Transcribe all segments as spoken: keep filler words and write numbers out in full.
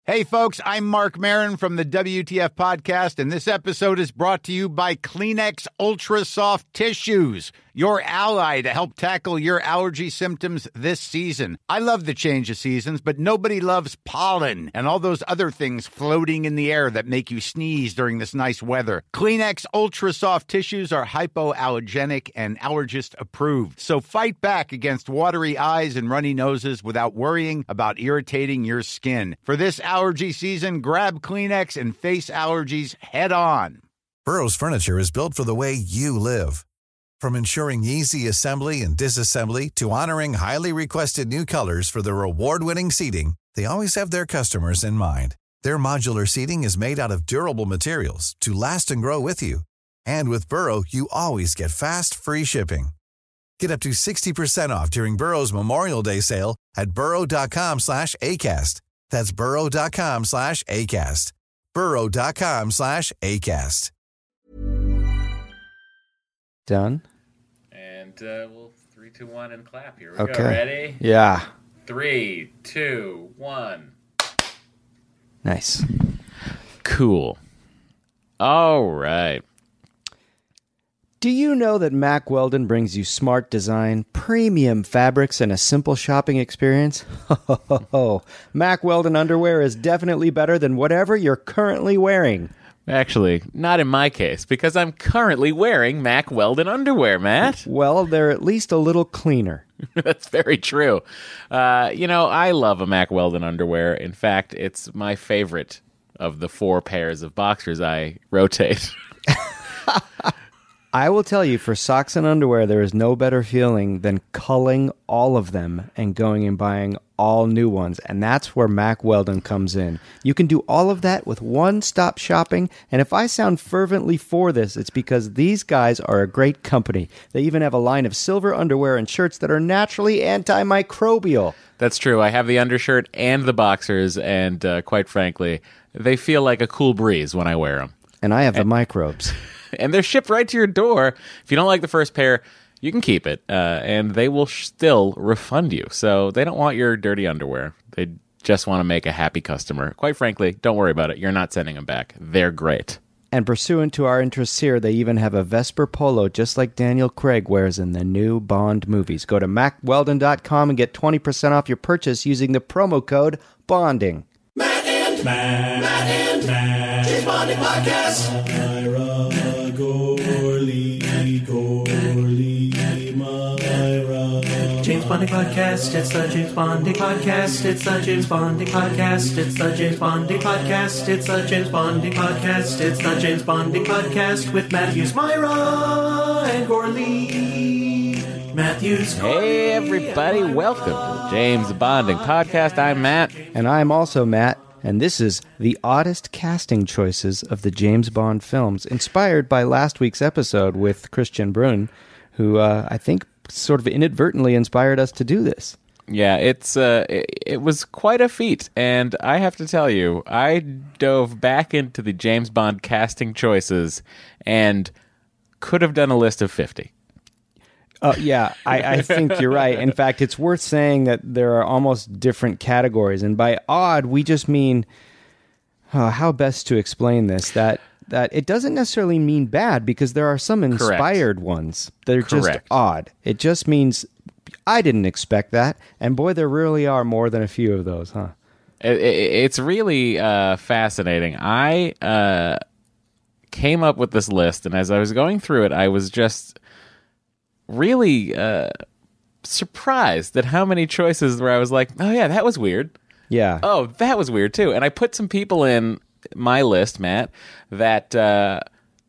Hey, folks, I'm Mark Maron from the W T F Podcast, and this episode is brought to you by Kleenex Ultra Soft Tissues, your ally to help tackle your allergy symptoms this season. I love the change of seasons, but nobody loves pollen and all those other things floating in the air that make you sneeze during this nice weather. Kleenex Ultra Soft Tissues are hypoallergenic and allergist approved, so fight back against watery eyes and runny noses without worrying about irritating your skin. For this allergy season, grab Kleenex and face allergies head on. Burrow's furniture is built for the way you live. From ensuring easy assembly and disassembly to honoring highly requested new colors for their award-winning seating, they always have their customers in mind. Their modular seating is made out of durable materials to last and grow with you. And with Burrow, you always get fast, free shipping. Get up to sixty percent off during Burrow's Memorial Day sale at burrow.com slash ACAST. That's burrow.com slash ACAST. burrow.com slash ACAST. Done. And uh, we'll three, two, one, and clap. Here we Okay. go. Ready? Yeah. Three, two, one. Nice. Cool. All right. Do you know that Mack Weldon brings you smart design, premium fabrics, and a simple shopping experience? Ho, ho, ho. Mack Weldon underwear is definitely better than whatever you're currently wearing. Actually, not in my case, because I'm currently wearing Mack Weldon underwear, Matt. Well, they're at least a little cleaner. That's very true. Uh, you know, I love a Mack Weldon underwear. In fact, it's my favorite of the four pairs of boxers I rotate. I will tell you, for socks and underwear, there is no better feeling than culling all of them and going and buying all new ones. And that's where Mack Weldon comes in. You can do all of that with one-stop shopping. And if I sound fervently for this, it's because these guys are a great company. They even have a line of silver underwear and shirts that are naturally antimicrobial. That's true. I have the undershirt and the boxers, and uh, quite frankly, they feel like a cool breeze when I wear them. And I have the microbes. And they're shipped right to your door. If you don't like the first pair, you can keep it, uh, and they will sh- still refund you. So they don't want your dirty underwear. They just want to make a happy customer. Quite frankly, don't worry about it. You're not sending them back. They're great. And pursuant to our interests here, they even have a Vesper polo just like Daniel Craig wears in the new Bond movies. Go to mack weldon dot com and get twenty percent off your purchase using the promo code BONDING. Matt and Matt, Matt and Matt, James Bonding Podcast. Myra, Gorley, Gorley, Myra. James Bonding Podcast, it's the James Bonding Podcast, it's the James Bonding Podcast, it's the James Bonding Podcast, it's the James Bonding Podcast, it's the James Bonding Podcast with Matthews, Myra, and Gorley. Matthews, Gorley. Hey, everybody. Welcome to the James Bonding Podcast. I'm Matt. And I'm also Matt, and this is the oddest casting choices of the James Bond films, inspired by last week's episode with Christian Brun, who uh, I think sort of inadvertently inspired us to do this. Yeah, it's uh, it, it was quite a feat, and I have to tell you, I dove back into the James Bond casting choices and could have done a list of fifty. Uh, yeah, I, I think you're right. In fact, it's worth saying that there are almost different categories, and by odd, we just mean uh, how best to explain this. That that it doesn't necessarily mean bad, because there are some inspired Correct. ones that are just Correct. odd. It just means I didn't expect that, and boy, there really are more than a few of those, huh? It, it, it's really uh, fascinating. I uh, came up with this list, and as I was going through it, I was just really uh, surprised at how many choices where I was like, oh yeah, that was weird. Yeah. Oh, that was weird too. And I put some people in my list, Matt, that uh,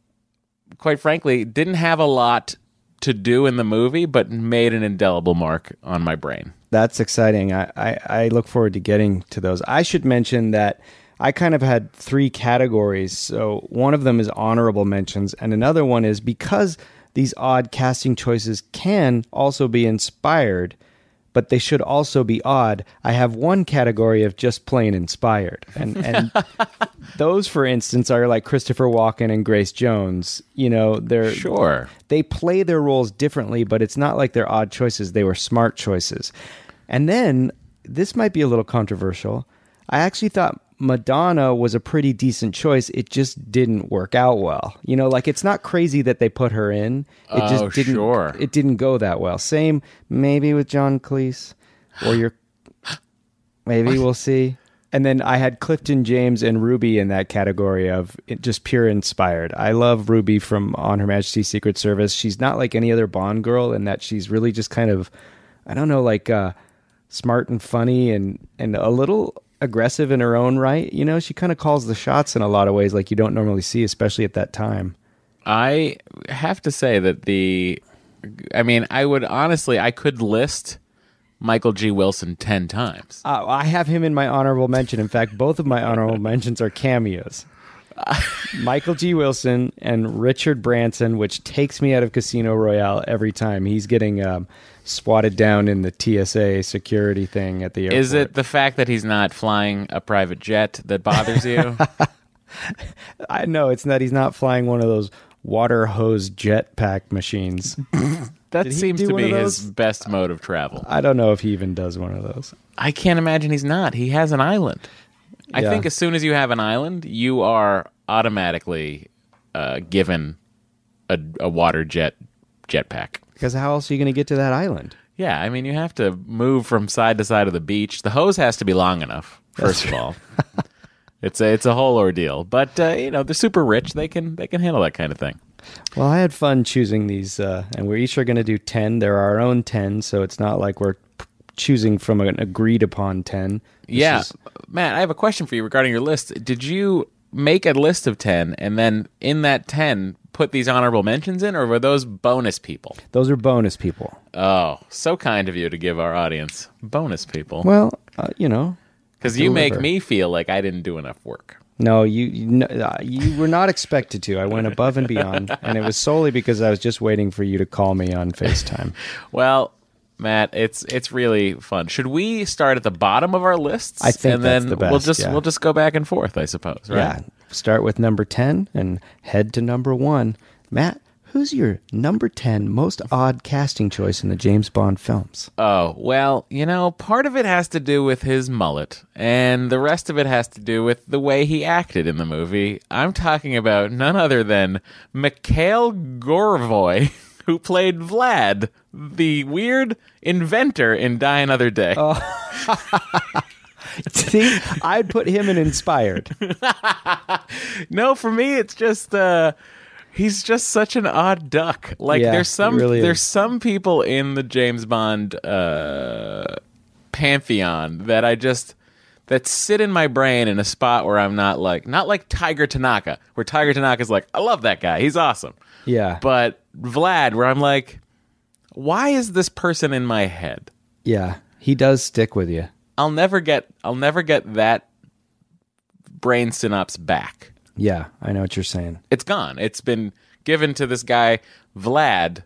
quite frankly didn't have a lot to do in the movie, but made an indelible mark on my brain. That's exciting. I, I, I look forward to getting to those. I should mention that I kind of had three categories. So one of them is honorable mentions, and another one is because these odd casting choices can also be inspired, but they should also be odd. I have one category of just plain inspired. And and those, for instance, are like Christopher Walken and Grace Jones. You know, they're Sure. They play their roles differently, but it's not like they're odd choices. They were smart choices. And then, this might be a little controversial, I actually thought Madonna was a pretty decent choice. It just didn't work out well. You know, like it's not crazy that they put her in. It Oh, just didn't. sure. It didn't go that well. Same maybe with John Cleese, or your. Maybe we'll see. And then I had Clifton James and Ruby in that category of it, just pure inspired. I love Ruby from On Her Majesty's Secret Service. She's not like any other Bond girl in that she's really just kind of, I don't know, like uh, smart and funny and, and a little aggressive in her own right. You know, she kind of calls the shots in a lot of ways like you don't normally see, especially at that time. I have to say that the, I mean, I would honestly, I could list Michael G. Wilson ten times. Uh, I have him in my honorable mention. In fact, both of my honorable mentions are cameos. Michael G. Wilson and Richard Branson, which takes me out of Casino Royale every time. He's getting um, swatted down in the T S A security thing at the airport. Is it the fact that he's not flying a private jet that bothers you? I know it's not. He's not flying one of those water hose jetpack machines. That Did he seems do to one be of his those? best mode of travel. I don't know if he even does one of those. I can't imagine he's not. He has an island. I Yeah. think as soon as you have an island, you are automatically uh, given a, a water jet jetpack. Because how else are you going to get to that island? Yeah, I mean, you have to move from side to side of the beach. The hose has to be long enough, first of all. It's a, it's a whole ordeal. But, uh, you know, they're super rich. They can they can handle that kind of thing. Well, I had fun choosing these, uh, and we each are going to do ten. There are our own ten, so it's not like we're p- choosing from an agreed upon ten. This Yeah. is- Matt, I have a question for you regarding your list. Did you make a list of ten and then in that ten put these honorable mentions in, or were those bonus people? those are bonus people. Oh, so kind of you to give our audience bonus people. Well, uh, you know, Because you make deliver. me feel like I didn't do enough work. no, you you, no, uh, you were not expected to. I went above and beyond, and it was solely because I was just waiting for you to call me on FaceTime. Well, Matt, it's it's really fun. Should we start at the bottom of our lists? I think and that's then the best, we'll just yeah. we'll just go back and forth, I suppose, right? Yeah, start with number ten and head to number one. Matt, who's your number ten most odd casting choice in the James Bond films? Oh, well, you know, part of it has to do with his mullet, and the rest of it has to do with the way he acted in the movie. I'm talking about none other than Mikhail Gorvoy, who played Vlad, the weird inventor in Die Another Day. See, I'd put him in Inspired. No, for me, it's just uh, he's just such an odd duck. Like Yeah, there's some he really there's is. some people in the James Bond uh, pantheon that I just that sit in my brain in a spot where I'm not like not like Tiger Tanaka, where Tiger Tanaka's like, I love that guy, he's awesome. Yeah, But Vlad, where I'm like, why is this person in my head? yeah, he does stick with you. I'll never get I'll never get that brain synapse back. Yeah, I know what you're saying. It's gone. It's been given to this guy, Vlad,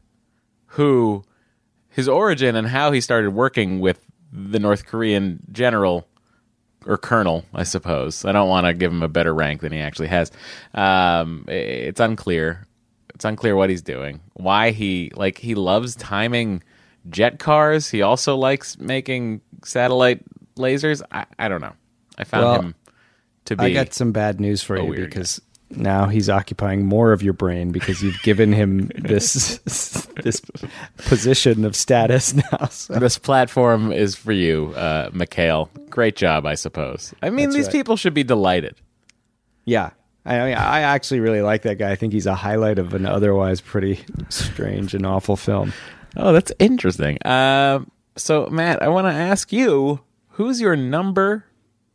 who his origin and how he started working with the North Korean general or colonel, I suppose. I don't want to give him a better rank than he actually has. Um, it's unclear. It's unclear what he's doing. Why he, like, he loves timing jet cars. He also likes making satellite lasers. I, I don't know. I found Well, him to be... I got some bad news for a you weird because now he's occupying more of your brain because you've given him this this position of status now. So. This platform is for you, uh, Mikhail. Great job, I suppose. I mean, That's these right. people should be delighted. Yeah. I mean, I actually really like that guy. I think he's a highlight of an otherwise pretty strange and awful film. Oh, that's interesting. Um, so, Matt, I want to ask you, who's your number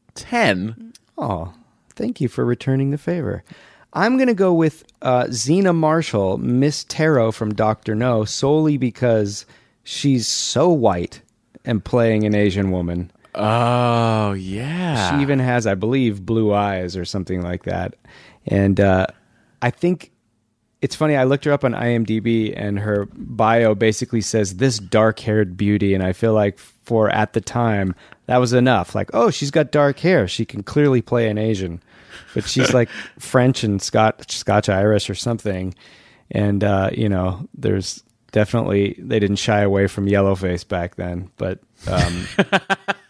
ten? Oh, thank you for returning the favor. I'm going to go with uh, Xena Marshall, Miss Tarot from Doctor No, solely because she's so white and playing an Asian woman. Oh, yeah. She even has, I believe, blue eyes or something like that. And uh, I think it's funny. I looked her up on IMDb, and her bio basically says this dark-haired beauty. And I feel like for at the time that was enough. Like, oh, she's got dark hair. She can clearly play an Asian, but she's like French and Scotch, Scotch Irish or something. And uh, you know, there's definitely they didn't shy away from yellowface back then, but. Um,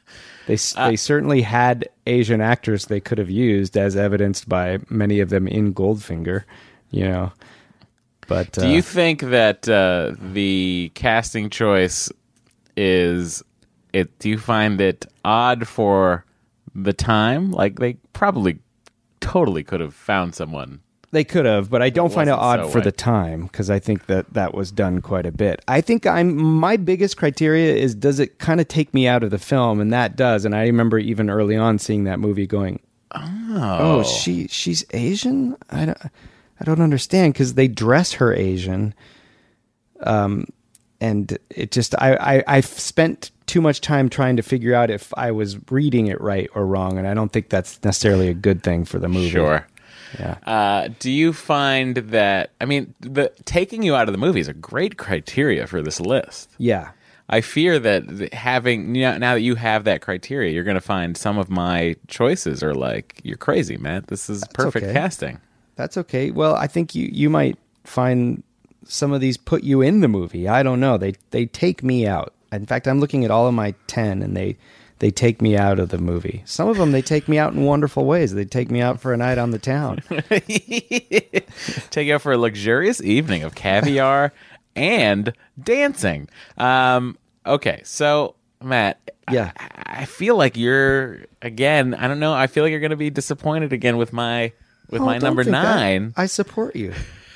They s they certainly had Asian actors they could have used, as evidenced by many of them in Goldfinger, you know. But do uh, you think that uh, the casting choice is it? Do you find it odd for the time? Like they probably totally could have found someone. They could have, but I don't find it wasn't odd so for way. the time because I think that that was done quite a bit. I think I'm my biggest criteria is does it kind of take me out of the film, and that does. And I remember even early on seeing that movie, going, Oh, "Oh, she she's Asian? I don't I don't understand because they dress her Asian." Um, and it just I I I've spent too much time trying to figure out if I was reading it right or wrong, and I don't think that's necessarily a good thing for the movie. sure. Yeah. Uh, do you find that? I mean, the taking you out of the movie is a great criteria for this list. Yeah. I fear that th- having you know, now that you have that criteria, you're going to find some of my choices are like, you're crazy, Matt. This is perfect okay. casting. That's okay. Well, I think you, you might find some of these put you in the movie. I don't know. They they take me out. In fact, I'm looking at all of my ten, and they they take me out of the movie. Some of them they take me out in wonderful ways. They take me out for a night on the town. Take you out for a luxurious evening of caviar and dancing. Um, okay, so Matt, Yeah. I, I feel like you're again. I don't know. I feel like you're going to be disappointed again with my with Oh, my don't number think that. nine. I support you.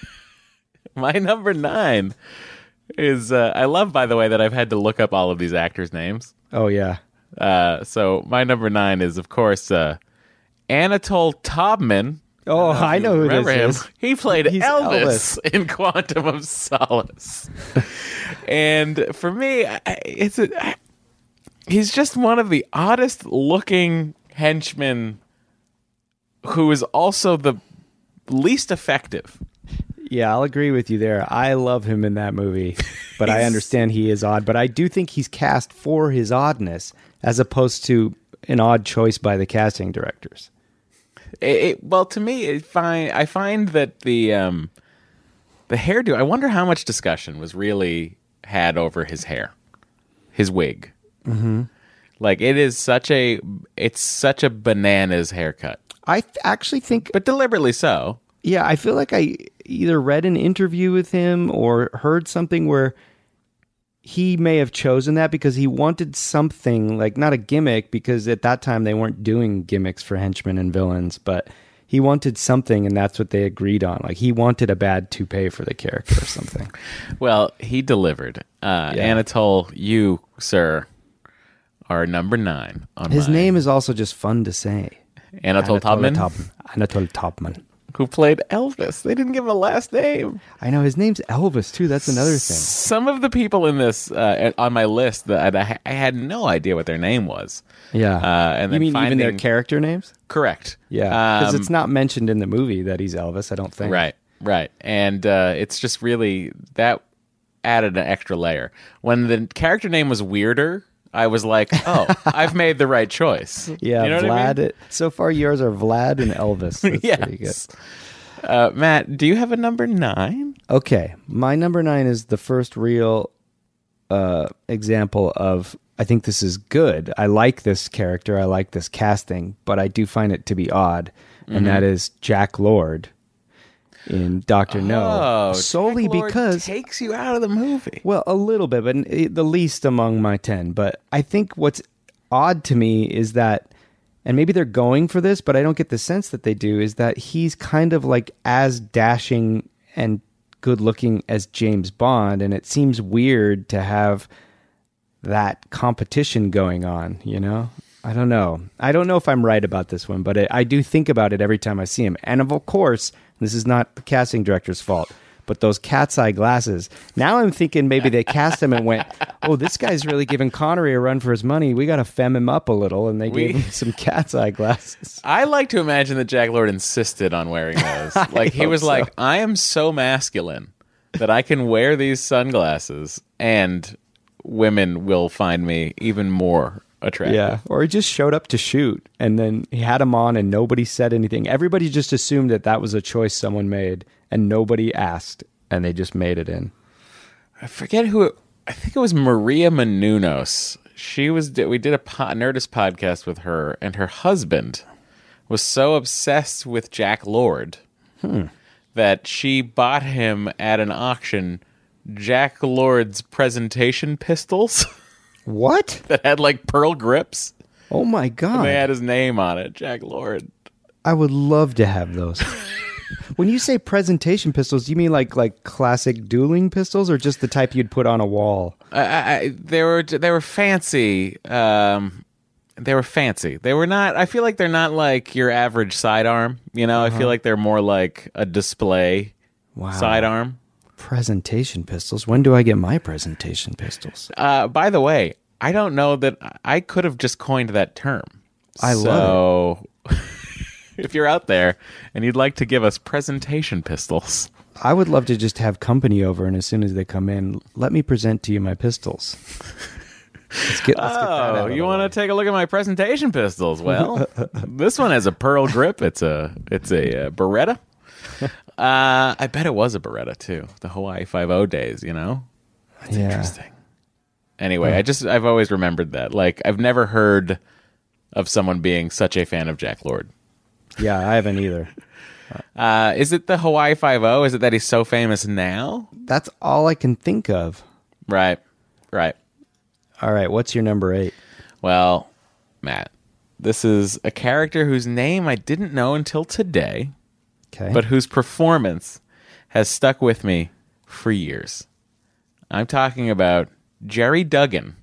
My number nine is. Uh, I love, by the way, that I've had to look up all of these actors' names. Oh yeah. Uh, so my number nine is, of course, uh, Anatole Taubman. Oh, I know who Remember this him? is. He played He's Elvis, in Quantum of Solace. And for me, I, it's a, I, he's just one of the oddest looking henchmen who is also the least effective. Yeah, I'll agree with you there. I love him in that movie, but I understand he is odd. But I do think he's cast for his oddness, as opposed to an odd choice by the casting directors. It, it, well, to me, it find, I find that the um, the hairdo. I wonder how much discussion was really had over his hair, his wig. Mm-hmm. Like it is such a, it's such a bananas haircut, I th- actually think, but deliberately so. yeah, I feel like I either read an interview with him or heard something where he may have chosen that because he wanted something, like not a gimmick, because at that time they weren't doing gimmicks for henchmen and villains, but he wanted something, and that's what they agreed on. Like he wanted a bad toupee for the character or something. Well, he delivered. Uh, Yeah. Anatole, you, sir, are number nine on His my- name is also just fun to say. Anatole Taubman, Taubman. Anatole Taubman. who played Elvis. They didn't give him a last name. I know his name's Elvis too. That's another thing. Some of the people in this uh, on my list that I, I had no idea what their name was. Yeah. Uh, and you then mean even their finding- character names? Correct. Yeah, because Um, it's not mentioned in the movie that he's Elvis. I don't think. Right, right. And uh, it's just really, that added an extra layer. When the character name was weirder, I was like, oh, I've made the right choice. Yeah, You know what Vlad. I mean? So far, yours are Vlad and Elvis. That's pretty good. Yes. Uh, Matt, do you have a number nine? Okay, my number nine is the first real uh, example of. I think this is good. I like this character. I like this casting, but I do find it to be odd, and Mm-hmm. that is Jack Lord in Doctor No. Oh, Solely Jack Lord because takes you out of the movie. Well, a little bit, but the least among my ten. But I think what's odd to me is that, and maybe they're going for this, but I don't get the sense that they do, is that he's kind of like as dashing and good looking as James Bond. And it seems weird to have that competition going on, you know? I don't know. I don't know if I'm right about this one, but it, I do think about it every time I see him. And of course, this is not the casting director's fault, but those cat's eye glasses. Now I'm thinking maybe they cast him and went, oh, this guy's really giving Connery a run for his money. We got to femme him up a little. And they We- gave him some cat's eye glasses. I like to imagine that Jack Lord insisted on wearing those. Like he hope was so. like, I am so masculine that I can wear these sunglasses and women will find me even more attractive. Yeah. Or he just showed up to shoot and then he had him on and nobody said anything. Everybody just assumed that that was a choice someone made and nobody asked and they just made it in. I forget who it, I think it was Maria Menounos. she was. We did a po- Nerdist podcast with her, and her husband was so obsessed with Jack Lord Hmm. that she bought him at an auction Jack Lord's presentation pistols What? that had like pearl grips. Oh my And god! they had his name on it, Jack Lord. I would love to have those. When you say presentation pistols, do you mean like like classic dueling pistols, or just the type you'd put on a wall? I, I, they were they were fancy. Um, they were fancy. They were not. I feel like they're not like your average sidearm. You know, Uh-huh. I feel like they're more like a display Wow. sidearm. Presentation pistols. When do I get my presentation pistols? Uh, by the way, I don't know that I could have just coined that term. I so, love it. If you're out there and you'd like to give us presentation pistols, I would love to just have company over, and as soon as they come in, let me present to you my pistols. Let's get, let's get that out oh, of you the want way. to take a look at my presentation pistols? Well, this one has a pearl grip. It's a it's a, uh Beretta. Uh, I bet it was a Beretta too. The Hawaii Five-O days, you know. That's Yeah. interesting. Anyway, I just I've always remembered that. Like I've never heard of someone being such a fan of Jack Lord. Yeah, I haven't either. Uh, is it the Hawaii Five-O? Is it that he's so famous now? That's all I can think of. Right, right. All right, what's your number eight? Well, Matt, this is a character whose name I didn't know until today, Okay. but whose performance has stuck with me for years. I'm talking about Jerry Duggan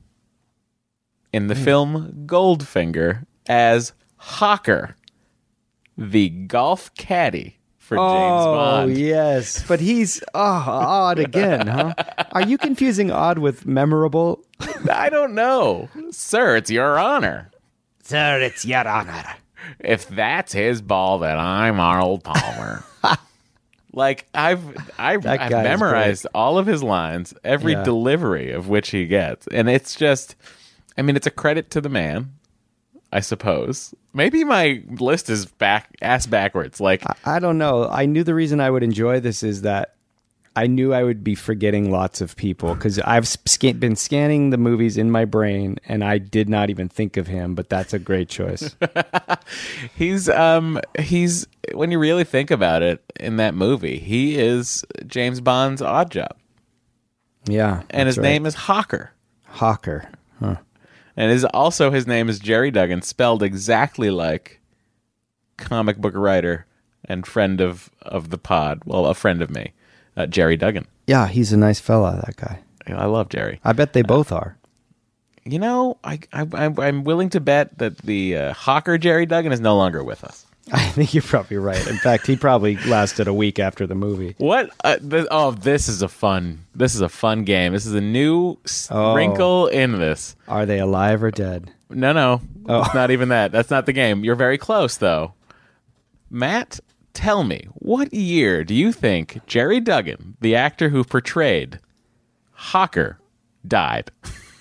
in the film Goldfinger as Hawker, the golf caddy for James oh, Bond. yes. But he's oh, odd again, huh? Are you confusing odd with memorable? I don't know. Sir, it's your honor. Sir, it's your honor. If that's his ball, then I'm Arnold Palmer. Like I've I've, That I've guy's memorized all of his lines, every Yeah. delivery of which he gets, and it's just, I mean, it's a credit to the man, I suppose. Maybe my list is back ass backwards. Like I don't know. I knew the reason I would enjoy this is that I knew I would be forgetting lots of people because I've sc- been scanning the movies in my brain and I did not even think of him, but that's a great choice. he's um he's when you really think about it in that movie, he is James Bond's odd job, Yeah. and his that's right. name is Hawker. Hawker. Huh. And his also his name is Jerry Duggan, spelled exactly like comic book writer and friend of, of the pod. Well, a friend of me, uh, Jerry Duggan. Yeah, he's a nice fella, that guy. I love Jerry. I bet they both are. You know, I, I I'm, I'm willing to bet that the uh, Hawker Jerry Duggan is no longer with us. I think you're probably right. In fact, he probably lasted a week after the movie. What? Uh, th- oh, this is a fun. This is a fun game. This is a new s- Oh. wrinkle in this. Are they alive or dead? No, no, Oh. it's not even that. That's not the game. You're very close, though. Matt, tell me, what year do you think Jerry Duggan, the actor who portrayed Hawker, died?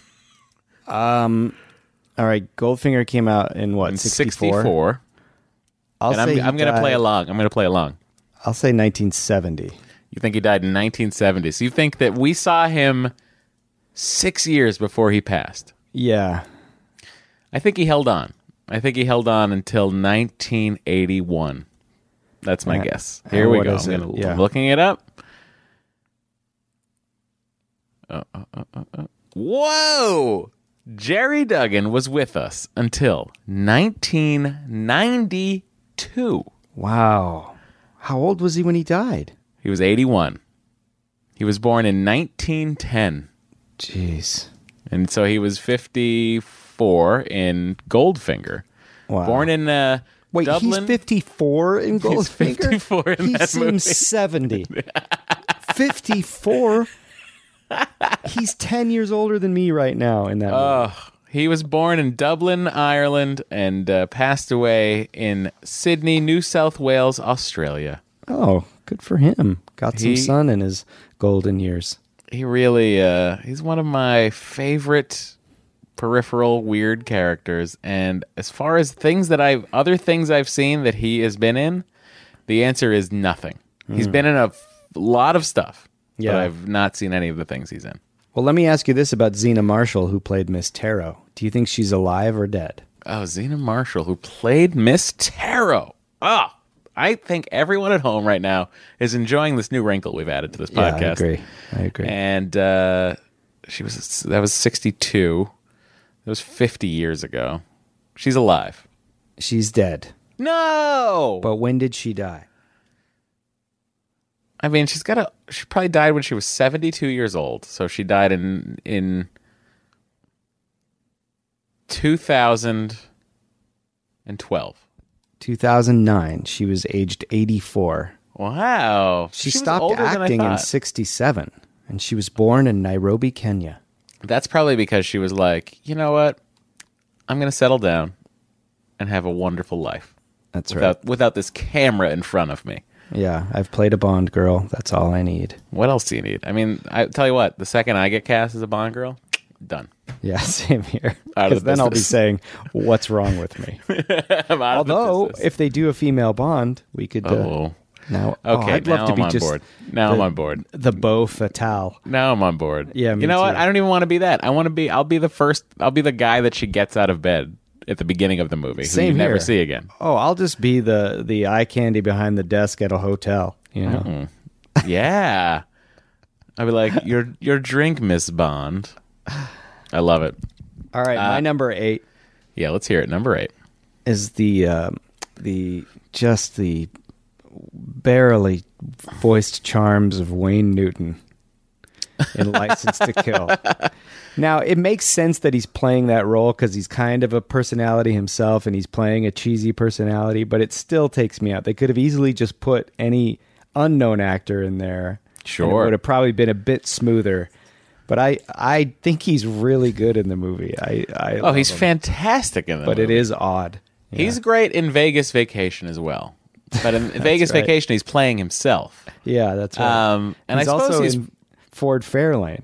All right, Goldfinger came out in what, In sixty-four? sixty-four. I'll And I'm, say he I'm going to died- play along. I'm going to play along. I'll say nineteen seventy. You think he died in nineteen seventy. So you think that we saw him six years before he passed. Yeah. I think he held on. I think he held on until nineteen eighty-one. That's my Uh, guess. uh, Here we what go. is I'm, it? gonna, Yeah. I'm looking it up. Uh, uh, uh, uh, uh. Whoa! Jerry Duggan was with us until nineteen ninety-two. Wow. How old was he when he died? He was eighty-one. He was born in nineteen ten. Jeez. And so he was fifty-four in Goldfinger. Wow. Born in uh, Wait, Dublin. he's fifty-four in Goldfinger? He's fifty-four in he that seems movie. seventy. fifty-four? He's ten years older than me right now in that movie. Oh, he was born in Dublin, Ireland, and uh, passed away in Sydney, New South Wales, Australia. Oh, good for him. Got some He- sun in his golden years. He really, uh, he's one of my favorite peripheral weird characters. And as far as things that I've, other things I've seen that he has been in, the answer is nothing. He's been in a f- lot of stuff, Yeah. but I've not seen any of the things he's in. Well, let me ask you this about Zena Marshall, who played Miss Tarot. Do you think she's alive or dead? Oh, Zena Marshall, who played Miss Tarot. Oh, I think everyone at home right now is enjoying this new wrinkle we've added to this podcast. Yeah, I agree. I agree. And uh, she was that was sixty-two. That was fifty years ago. She's alive. She's dead. No! But when did she die? I mean, she's got a. She probably died when she was seventy-two years old. So she died in in two thousand twelve. two thousand nine. She was aged eighty-four. Wow. She, she stopped acting in sixty-seven, and she was born in Nairobi, Kenya. That's probably because she was like, you know what? I'm going to settle down and have a wonderful life. That's without, right. Without this camera in front of me. Yeah, I've played a Bond girl. That's all I need. What else do you need? I mean, I tell you what, the second I get cast as a Bond girl, done. Yeah, same here. Out of Because the then I'll be business. saying, what's wrong with me? I'm out of the Although, business. if they do a female Bond, we could... Uh, Oh. now, oh, Okay, I'd love now to I'm be on just board. Now the, I'm on board. The beau fatale. Now I'm on board. Yeah, me you know what? too. I don't even want to be that. I want to be. I'll be the first. I'll be the guy that she gets out of bed at the beginning of the movie, who Same you never here. see again. Oh, I'll just be the, the eye candy behind the desk at a hotel, you know? Mm-hmm. Yeah, I'll be like, your your drink, Miss Bond. I love it. All right, my Uh, number eight Yeah, let's hear it. Number eight. is the um, the just the barely voiced charms of Wayne Newton in License to Kill. Now, it makes sense that he's playing that role because he's kind of a personality himself and he's playing a cheesy personality, but it still takes me out. They could have easily just put any unknown actor in there. Sure. And it would have probably been a bit smoother. But I, I think he's really good in the movie. I, I Oh, love he's him. fantastic in the But movie. it is odd. Yeah. He's great in Vegas Vacation as well. But in Vegas right. Vacation, he's playing himself. Yeah, that's right. Um, and he's I suppose also he's in Ford Fairlane.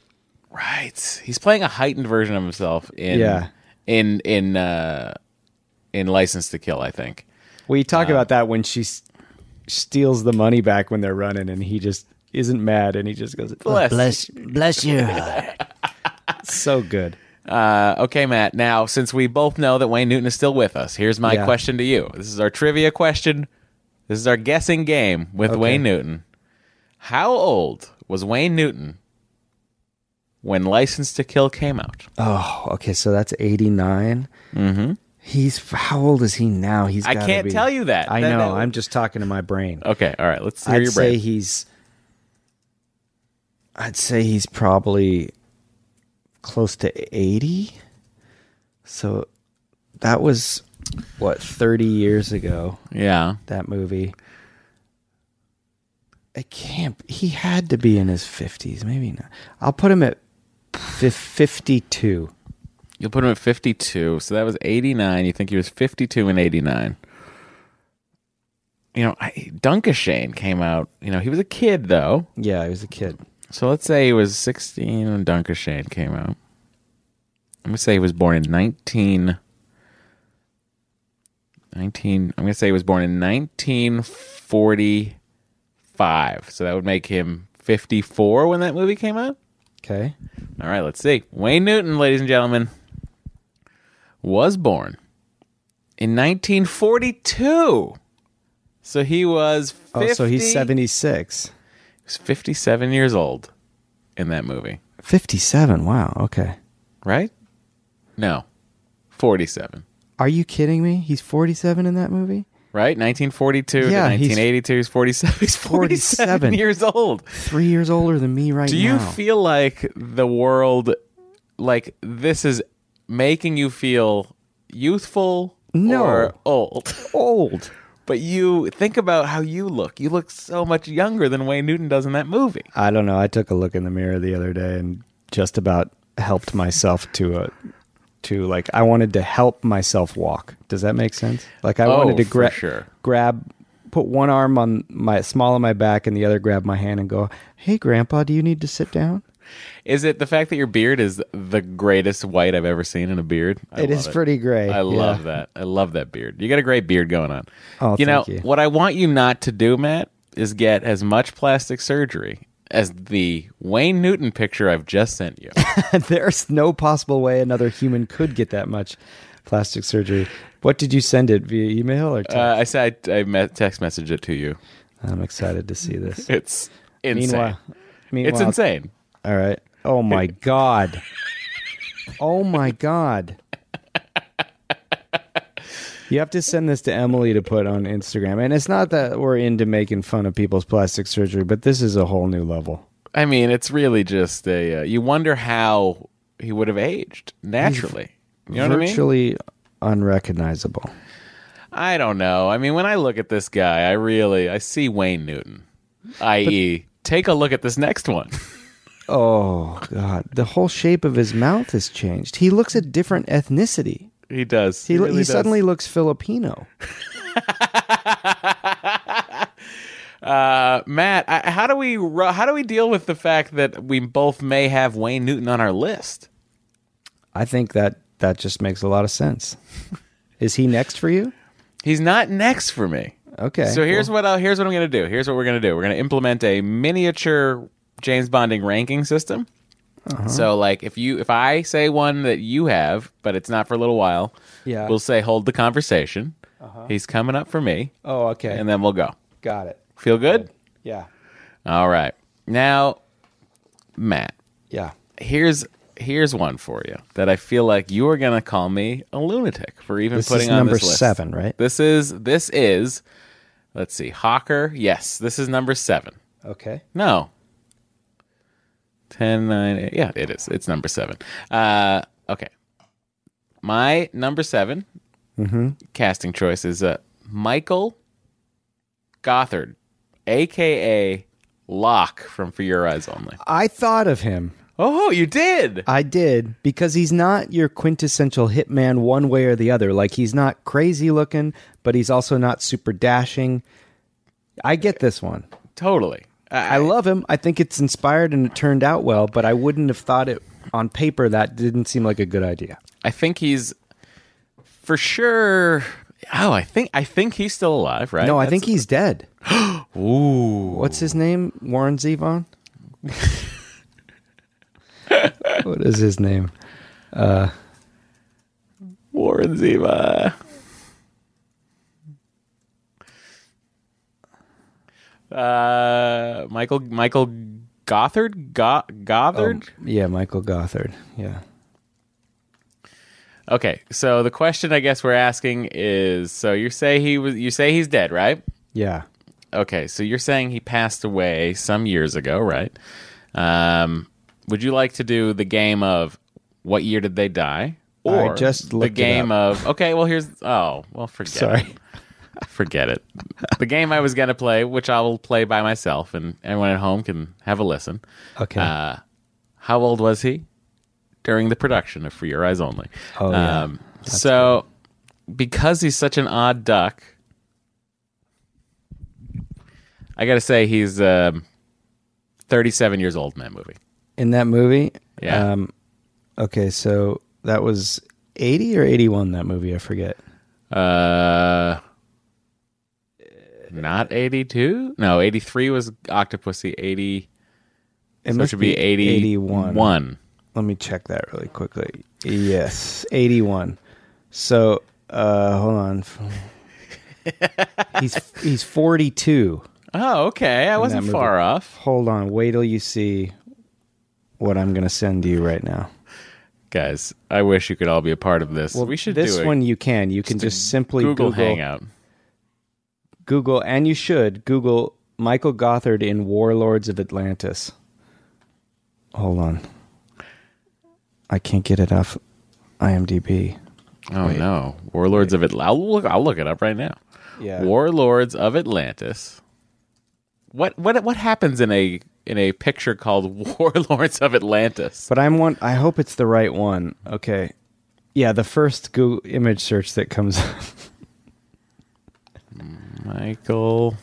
right. He's playing a heightened version of himself in Yeah. in in uh, in License to Kill. I think. We talk Uh, about that when she s- steals the money back when they're running, and he just isn't mad, and he just goes, Bless. bless, bless your heart." So good. Uh, okay, Matt. Now, since we both know that Wayne Newton is still with us, here's my Yeah. question to you. This is our trivia question. This is our guessing game with Okay. Wayne Newton. How old was Wayne Newton when License to Kill came out? Oh, okay, so that's eighty-nine. Mm-hmm. He's, how old is he now? He's I gotta can't be- tell you that. I That- know, that- I'm just talking to my brain. Okay, all right. Let's hear I'd your say brain. he's, I'd say he's probably close to eighty. So that was, what, thirty years ago, Yeah. that movie. I can't, he had to be in his fifties, maybe not. I'll put him at fif- fifty-two. You'll put him at fifty-two. So that was eighty-nine. You think he was fifty-two and eighty-nine. You know, I, Dunkashane came out. You know, he was a kid, though. Yeah, he was a kid. So let's say he was sixteen when Dunkashane came out. I'm going to say he was born in nineteen... nineteen... I'm going to say he was born in nineteen forty-five. So that would make him fifty-four when that movie came out? Okay. All right, let's see. Wayne Newton, ladies and gentlemen, was born in nineteen forty-two. So he was fifty, Oh, so he's seventy-six. He was fifty-seven years old in that movie, fifty-seven, wow, okay. right? No, forty-seven, Are you kidding me? He's forty-seven in that movie? right? nineteen forty-two Yeah, to he's- nineteen eighty-two. He's forty-seven. He's forty-seven forty-seven. years old. Three years older than me right Do now. you feel like the world, like this is making you feel youthful No. or old? old? But you think about how you look. You look so much younger than Wayne Newton does in that movie. I don't know. I took a look in the mirror the other day and just about helped myself to a to like I wanted to help myself walk. Does that make sense? Like I Oh, wanted to for gra- sure. grab put one arm on my small on my back and the other grab my hand and go, "Hey grandpa, do you need to sit down?" Is it the fact that your beard is the greatest white I've ever seen in a beard? I It love is pretty gray. I love yeah. that. I love that beard. You got a great beard going on. Oh, you know, thank you. what I want you not to do, Matt, is get as much plastic surgery as the Wayne Newton picture I've just sent you. There's no possible way another human could get that much plastic surgery. What did you send it via email or text? Uh, I said I, I met, text messaged it to you. I'm excited to see this. It's insane. Meanwhile, meanwhile, it's insane. All right. Oh my God. Oh my God. You have to send this to Emily to put on Instagram. And it's not that we're into making fun of people's plastic surgery, but this is a whole new level. I mean, it's really just a. Uh, you wonder how he would have aged naturally. You know what I mean? Virtually unrecognizable. I don't know. I mean, when I look at this guy, I really I see Wayne Newton. that is, take a look at this next one. Oh God! The whole shape of his mouth has changed. He looks a different ethnicity. He does. He, He, really he does. suddenly looks Filipino. uh, Matt, I, how do we ru- how do we deal with the fact that we both may have Wayne Newton on our list? I think that that just makes a lot of sense. Is he next for you? He's not next for me. Okay. So here's well, what I'll, here's what I'm going to do. Here's what we're going to do. We're going to implement a miniature James Bonding ranking system. Uh-huh. So like if you if I say one that you have, but it's not for a little while, Yeah. we'll say hold the conversation. Uh-huh. He's coming up for me. Oh, okay. And then we'll go. Got it. Feel good? Yeah. All right. Now, Matt, Yeah. here's here's one for you that I feel like you are going to call me a lunatic for even This putting is on number this list. seven, right? This is this is let's see, Hawker. Yes, this is number seven. Okay. No. ten, nine, eight. Yeah, it is. It's number seven. Uh, okay. My number seven Mm-hmm. casting choice is uh, Michael Gothard, a k a. Locke from For Your Eyes Only. I thought of him. Oh, you did? I did, because he's not your quintessential hitman one way or the other. Like, he's not crazy looking, but he's also not super dashing. I get this one. Totally. I love him. I think it's inspired and it turned out well, but I wouldn't have thought it on paper. That didn't seem like a good idea. I think he's for sure. Oh, I think I think he's still alive, right? No, I That's- think he's dead. Ooh. What's his name? Warren Zevon? What is his name? Warren Zeva. Uh, Michael Michael Gothard Go- Gothard. Oh, yeah, Michael Gothard. Yeah. Okay, so the question I guess we're asking is: so you say he was, you say he's dead, right? Yeah. Okay, so you're saying he passed away some years ago, right? Um, would you like to do the game of what year did they die, or I just the looked it game up. of okay? Well, here's oh well, forget Sorry. it. Forget it. The game I was going to play, which I will play by myself, and everyone at home can have a listen. Okay. Uh, how old was he during the production of For Your Eyes Only? Oh, yeah. Um, so, because he's such an odd duck, I got to say he's um, thirty-seven years old in that movie. In that movie? Yeah. Um, okay, so that was eighty or eighty-one, that movie? I forget. Uh, not eighty-two? No, eighty-three was Octopussy. eighty, It so it must should be eighty, eighty-one. One. Let me check that really quickly. Yes, eighty-one. So, uh, hold on. he's he's forty-two. Oh, okay. I wasn't movie. far off. Hold on. Wait till you see what I'm going to send to you right now. Guys, I wish you could all be a part of this. we should this do it. one you can. You can just simply Google, Google Hangout. Google, and you should Google Michael Gothard in Warlords of Atlantis. Hold on. I can't get it off IMDb. Oh Wait. no, Warlords of Atlantis. I'll look. I'll look it up right now. Yeah. Warlords of Atlantis. What what what happens in a in a picture called Warlords of Atlantis? But I'm one. I hope it's the right one. Okay. Yeah, the first Google image search that comes up. Michael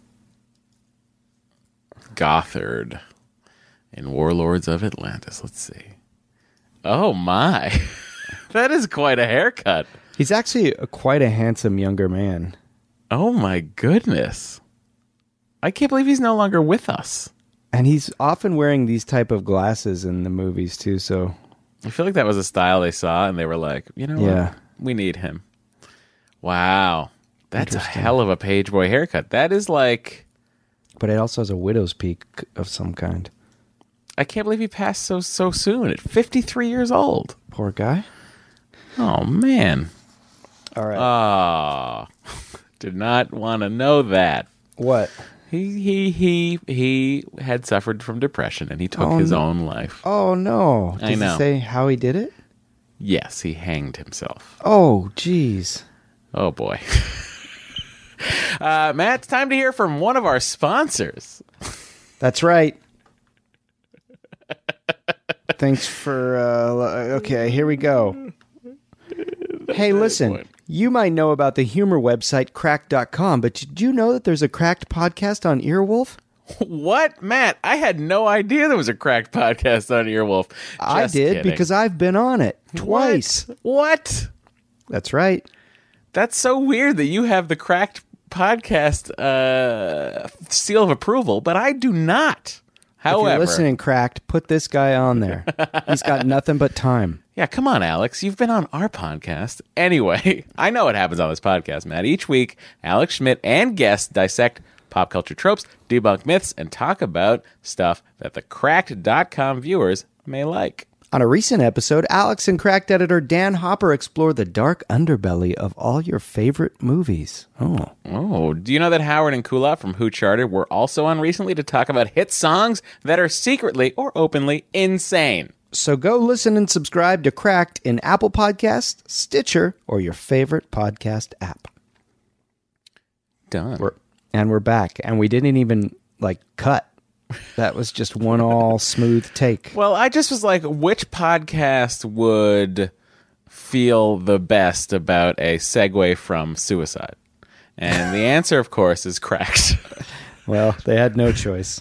Gothard in Warlords of Atlantis. Let's see. Oh my, that is quite a haircut. He's actually a, quite a handsome younger man. Oh my goodness. I can't believe he's no longer with us. And he's often wearing these type of glasses in the movies too, so I feel like that was a style they saw, and they were like, you know Yeah. what? We need him. Wow. That's a hell of a page boy haircut. That is like... but it also has a widow's peak of some kind. I can't believe he passed so so soon at fifty-three years old. Poor guy. Oh, man. All right. Oh, did not want to know that. What? He he he he had suffered from depression, and he took Oh, his no. own life. Oh, no. Does I know. he say how he did it? Yes, he hanged himself. Oh, jeez. Oh, boy. uh, Matt, it's time to hear from one of our sponsors. That's right. Thanks for, uh, okay, here we go. Hey, listen, you might know about the humor website cracked dot com, but did you know that there's a Cracked podcast on Earwolf? What? Matt, I had no idea there was a Cracked podcast on Earwolf. I Just did kidding. because I've been on it twice. What? What? That's right. That's so weird that you have the Cracked podcast uh, seal of approval, but I do not. If However, you're listening, Cracked, put this guy on there. He's got nothing but time. yeah, come on, Alex. You've been on our podcast. Anyway, I know what happens on this podcast, Matt. Each week, Alex Schmidt and guests dissect pop culture tropes, debunk myths, and talk about stuff that the Cracked dot com viewers may like. On a recent episode, Alex and Cracked editor Dan Hopper explore the dark underbelly of all your favorite movies. Oh. Oh, do you know that Howard and Kulop from Who Charted were also on recently to talk about hit songs that are secretly or openly insane? So go listen and subscribe to Cracked in Apple Podcasts, Stitcher, or your favorite podcast app. Done. We're, and we're back. And we didn't even, like, cut. That was just one all smooth take. Well, I just was like, which podcast would feel the best about a segue from suicide? And the answer, of course, is Cracked. Well, they had no choice.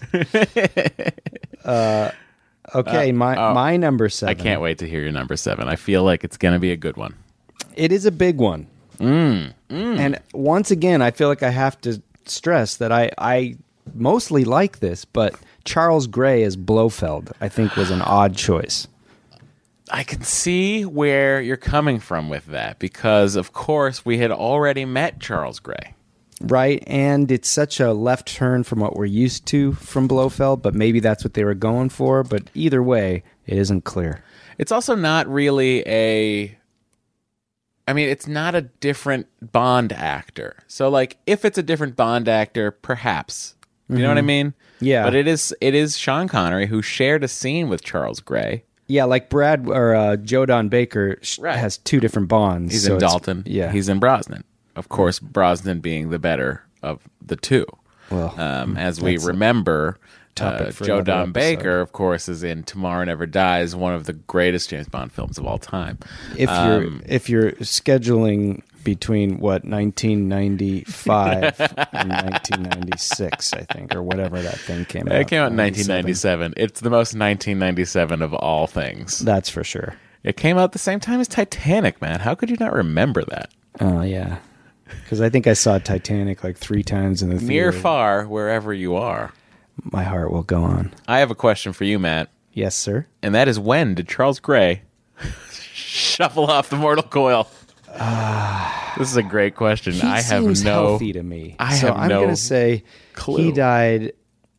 uh, okay, my, oh. my number seven. I can't wait to hear your number seven. I feel like it's going to be a good one. It is a big one. Mm, mm. And once again, I feel like I have to stress that I, I mostly like this, but Charles Gray as Blofeld, I think, was an odd choice. I can see where you're coming from with that because, of course, we had already met Charles Gray. Right, and it's such a left turn from what we're used to from Blofeld, but maybe that's what they were going for. But either way, it isn't clear. It's also not really a... I mean, it's not a different Bond actor. So, like, if it's a different Bond actor, perhaps. You know what I mean? Yeah. But it is it is Sean Connery who shared a scene with Charles Gray. Yeah, like Brad or uh, Joe Don Baker sh- Right. has two different Bonds. He's so in it's- Dalton. Yeah. He's in Brosnan. Of course, Brosnan being the better of the two. Well, um, as we that's a remember, topic uh, for Joe another Don episode. Baker, of course, is in Tomorrow Never Dies, one of the greatest James Bond films of all time. if Um, you're if you're scheduling between what nineteen ninety-five and nineteen ninety-six, I think, or whatever that thing came out. It came out in nineteen ninety-seven. ninety-seven. It's the most nineteen ninety-seven of all things. That's for sure. It came out the same time as Titanic, man. How could you not remember that? Oh yeah, because I think I saw Titanic like three times in the Near, theater. far, wherever you are. My heart will go on. I have a question for you, Matt, Yes, sir. and that is when did Charles Gray shuffle off the mortal coil? This is a great question. He I have seems no. healthy to me. I so have I'm no gonna say clue. he died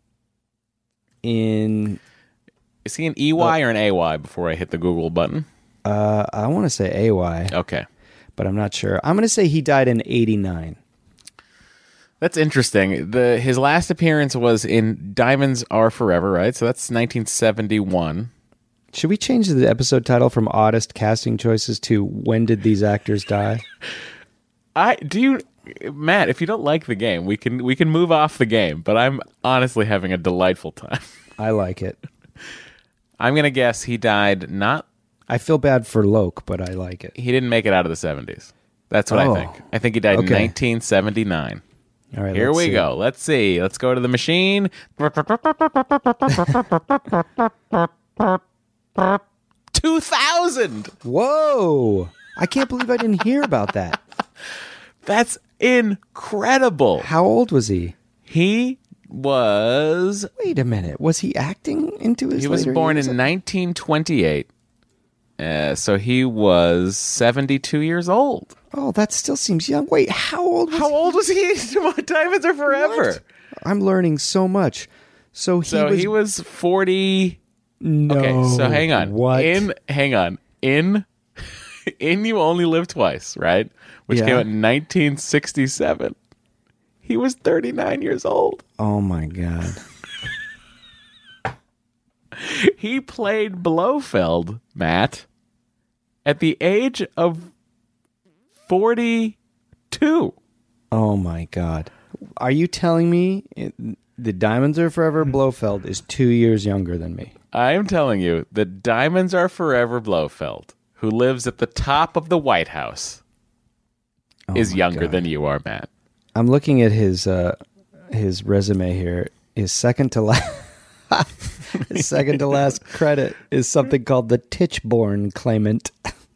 in. Is he an E Y or an A Y before I hit the Google button? Uh, I want to say A Y, Okay. but I'm not sure. I'm gonna say he died in eighty-nine. That's interesting. The his last appearance was in Diamonds Are Forever, right? So that's nineteen seventy-one. Should we change the episode title from Oddest Casting Choices to When Did These Actors Die? I do you Matt, if you don't like the game, we can we can move off the game, but I'm honestly having a delightful time. I like it. I'm going to guess he died not I feel bad for Loke, but I like it. he didn't make it out of the seventies. That's what Oh. I think. I think he died in Okay. nineteen seventy-nine. All right, Here let's we see. go. Let's see. Let's go to the machine. two thousand. Whoa! I can't believe I didn't hear about that. That's incredible. How old was he? He was Wait a minute. Was he acting into his he was later born years? in nineteen twenty-eight. Uh, so he was seventy-two years old. Oh, that still seems young. Wait, how old was How he? old was he? Diamonds Are Forever. What? I'm learning so much. So he So was he was forty. no. Okay, so hang on. What? In hang on. In in You Only Live Twice, right? Which Yeah. came out in nineteen sixty-seven. He was thirty-nine years old. Oh my god. He played Blofeld, Matt, at the age of forty-two. Oh my god. Are you telling me it, the Diamonds Are Forever Blofeld is two years younger than me? I am telling you that Diamonds Are Forever Blofeld, who lives at the top of the White House, is my younger God. than you are, Matt. I'm looking at his uh, his resume here. His second to last his second to last credit is something called the Tichborne Claimant.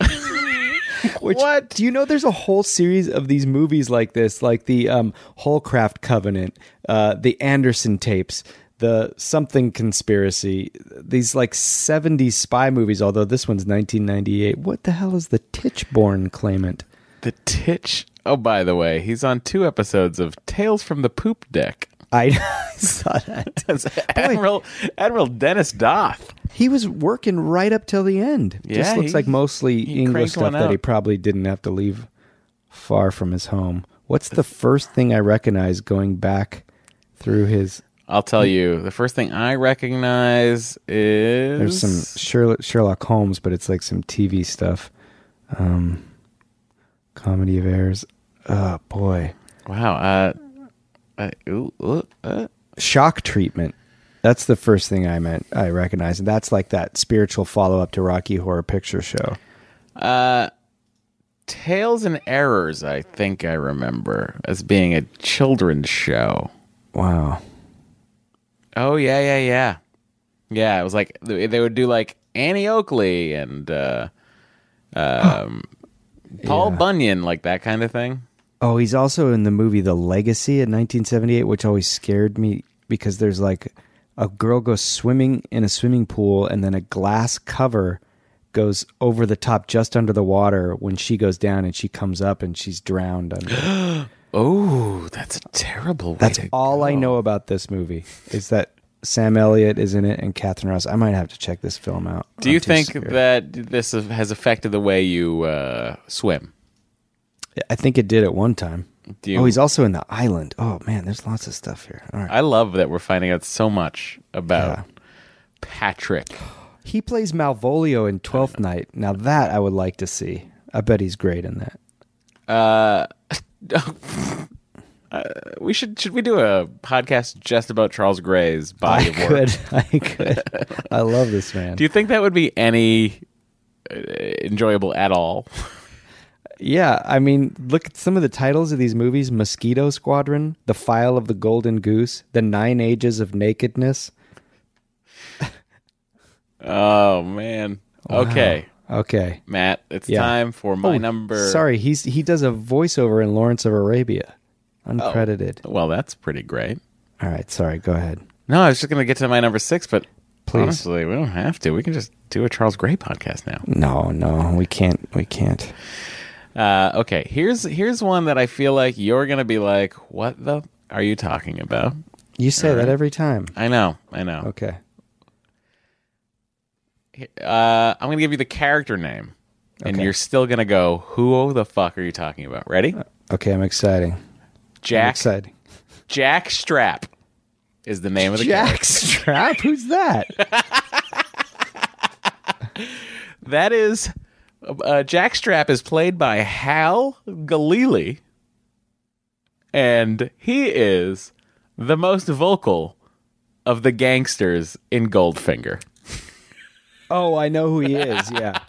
Which, What? do you know there's a whole series of these movies like this, like the um, Holcraft Covenant, uh, the Anderson tapes, the something conspiracy, these like seventies spy movies, although this one's nineteen ninety-eight. What the hell is the Tichborne Claimant? The Titch. Oh, by the way, he's on two episodes of Tales from the Poop Deck. I saw that. That's Admiral Admiral Dennis Doth. He was working right up till the end. Yeah, Just looks he- like mostly he English cranked stuff one that he out. probably didn't have to leave far from his home. What's the first thing I recognize going back through his... I'll tell you, the first thing I recognize is There's some Sherlock, Sherlock Holmes, but it's like some T V stuff. Um, Comedy of Errors. Oh, boy. wow. Uh, uh, ooh, ooh, uh. Shock Treatment. That's the first thing I meant. I recognize. And that's like that spiritual follow-up to Rocky Horror Picture Show. Uh, Tales and Errors. I think I remember as being a children's show. Wow. Oh yeah, yeah, yeah, yeah. It was like they they would do like Annie Oakley and uh, um, Paul Yeah. Bunyan, like that kind of thing. Oh, he's also in the movie The Legacy in nineteen seventy-eight, which always scared me because there's like a girl goes swimming in a swimming pool and then a glass cover goes over the top just under the water when she goes down and she comes up and she's drowned under. Oh, that's a terrible way That's to all I go. know about this movie is that Sam Elliott is in it and Catherine Ross. I might have to check this film out. Do I'm you too think scared. that this has affected the way you uh, swim? I think it did at one time. Do you, Oh, he's also in The Island. Oh man, there's lots of stuff here. All right. I love that we're finding out so much about Yeah. Patrick. He plays Malvolio in Twelfth Night. Now that I would like to see. I bet he's great in that. Uh, uh, we should should we do a podcast just about Charles Gray's body I of work? could. I could. I love this man. Do you think that would be any uh, enjoyable at all? Yeah, I mean, look at some of the titles of these movies: Mosquito Squadron, The File of the Golden Goose, The Nine Ages of Nakedness. Oh man. Okay, Okay. Matt, it's Yeah. time for my Oh, number. Sorry, he's he does a voiceover in Lawrence of Arabia, Oh. uncredited. Well, that's pretty great. All right, sorry. Go ahead. No, I was just going to get to my number six, but Please. honestly, we don't have to. We can just do a Charles Gray podcast now. No, no, we can't. We can't. Uh, okay, here's here's one that I feel like you're going to be like, "What the are you talking about?" You say that every time. I know, I know. Okay. Uh, I'm going to give you the character name, and Okay. you're still going to go, "Who the fuck are you talking about?" Ready? Okay, I'm exciting. I'm Jack exciting. Jack Strap is the name of the Jack character. Strap? Who's that? That is uh, Jack Strap is played by Hal Galili, and he is the most vocal of the gangsters in Goldfinger. Oh, I know who he is. Yeah.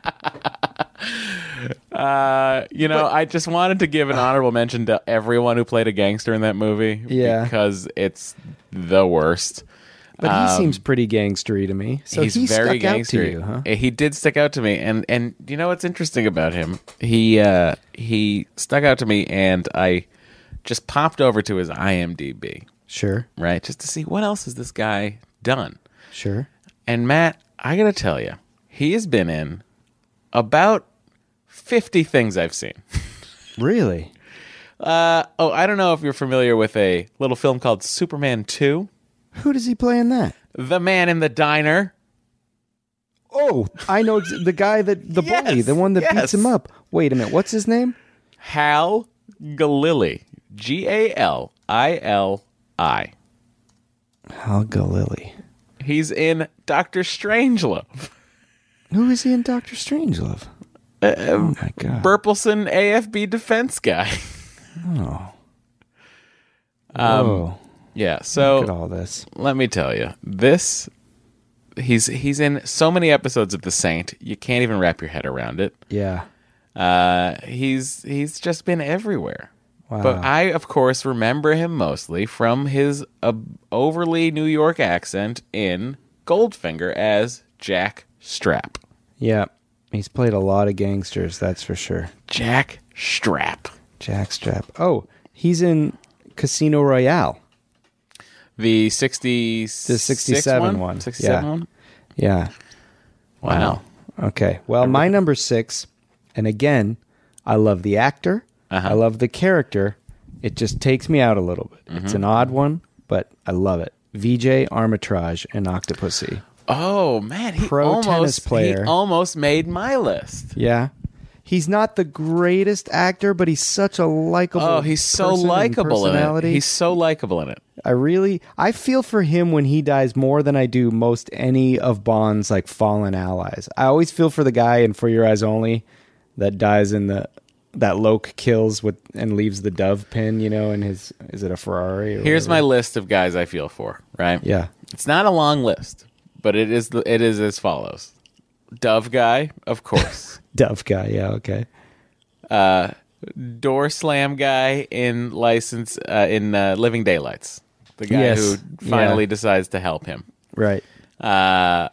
Uh, you know, I just wanted to give an honorable mention to everyone who played a gangster in that movie. Yeah. Because it's the worst. But he Um, seems pretty gangstery to me. So he's he very stuck out gangstery. to you, huh? He did stick out to me, and and you know what's interesting about him? He uh, he stuck out to me, and I just popped over to his I M D B. Sure. right? Just to see what else has this guy done. Sure. And Matt, I got to tell you, he has been in about fifty things I've seen. Really? Uh, oh, I don't know if you're familiar with a little film called Superman two. Who does he play in that? The man in the diner. Oh, I know ex- the guy that the Yes, bully, the one that yes. beats him up. Wait a minute, what's his name? Hal Galili. G A L I L I. Hal Galili. He's in Doctor Strangelove. Who is he in Doctor Strangelove? Uh, Oh my god. Burpleson A F B defense guy. Oh. Um, Whoa. Yeah, Look at so all this. let me tell you, this he's he's in so many episodes of The Saint, you can't even wrap your head around it. Yeah. Uh, he's he's just been everywhere. Wow. But I, of course, remember him mostly from his uh, overly New York accent in Goldfinger as Jack Strapp. Yeah. He's played a lot of gangsters, that's for sure. Jack Strapp. Jackstrap. Oh, he's in Casino Royale. The sixty The sixty-seven one. sixty-seven Yeah. one? Yeah. Wow. Okay. Well, my number six, and again, I love the actor. Uh-huh. I love the character. It just takes me out a little bit. Mm-hmm. It's an odd one, but I love it. V J Armitage in Octopussy. Oh, man. He Pro almost, tennis player. He almost made my list. Yeah. He's not the greatest actor, but he's such a likable Oh, he's so person and likable in it. personality. He's so likable in it. I really, I feel for him when he dies more than I do most any of Bond's like fallen allies. I always feel for the guy in For Your Eyes Only that dies in the that Loke kills with and leaves the dove pin, you know, in his is it a Ferrari? Or Here's my whatever? list of guys I feel for, right? Yeah. It's not a long list, but it is the, it is as follows. Dove guy, of course. Dove guy. Yeah. Okay. Door slam guy in license uh, in uh, Living Daylights. The guy Yes. who finally Yeah. decides to help him. Right. Uh,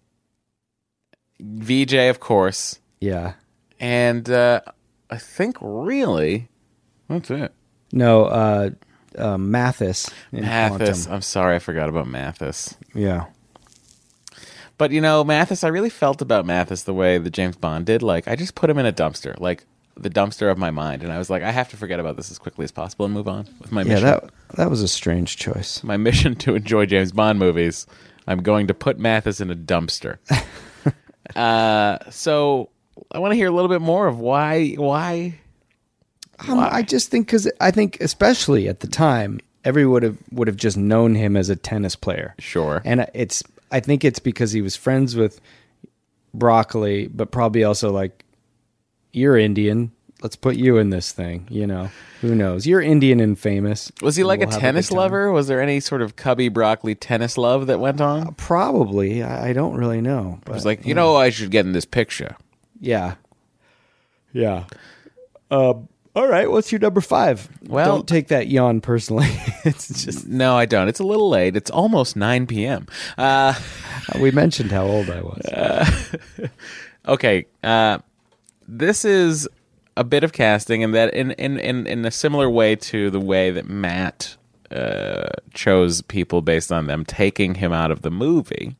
V J, of course. Yeah. And uh, I think really that's it. No. Uh, uh Mathis. In Mathis. Quantum. I'm sorry, I forgot about Mathis. Yeah. But, you know, Mathis, I really felt about Mathis the way that James Bond did. Like, I just put him in a dumpster, like the dumpster of my mind. And I was like, I have to forget about this as quickly as possible and move on with my Yeah. mission. That that was a strange choice. My mission to enjoy James Bond movies. I'm going to put Mathis in a dumpster. uh, so I want to hear a little bit more of why, why, Um, I just think because I think especially at the time, everyone would have would have just known him as a tennis player. Sure. And it's I think it's because he was friends with Broccoli, but probably also like, you're Indian. Let's put you in this thing. You know, who knows? You're Indian and famous. Was he like We'll a have tennis good time. lover? Was there any sort of Cubby Broccoli tennis love that went on? Probably. I, I don't really know. But, It was like, you know, I should get in this picture. yeah, yeah. Um, all right. What's your number five? Well- don't take that yawn personally. It's just No, I don't. It's a little late. It's almost nine p.m. Uh, we mentioned how old I was. okay. Uh, this is a bit of casting, and that in, in, in, in a similar way to the way that Matt uh, chose people based on them taking him out of the movie.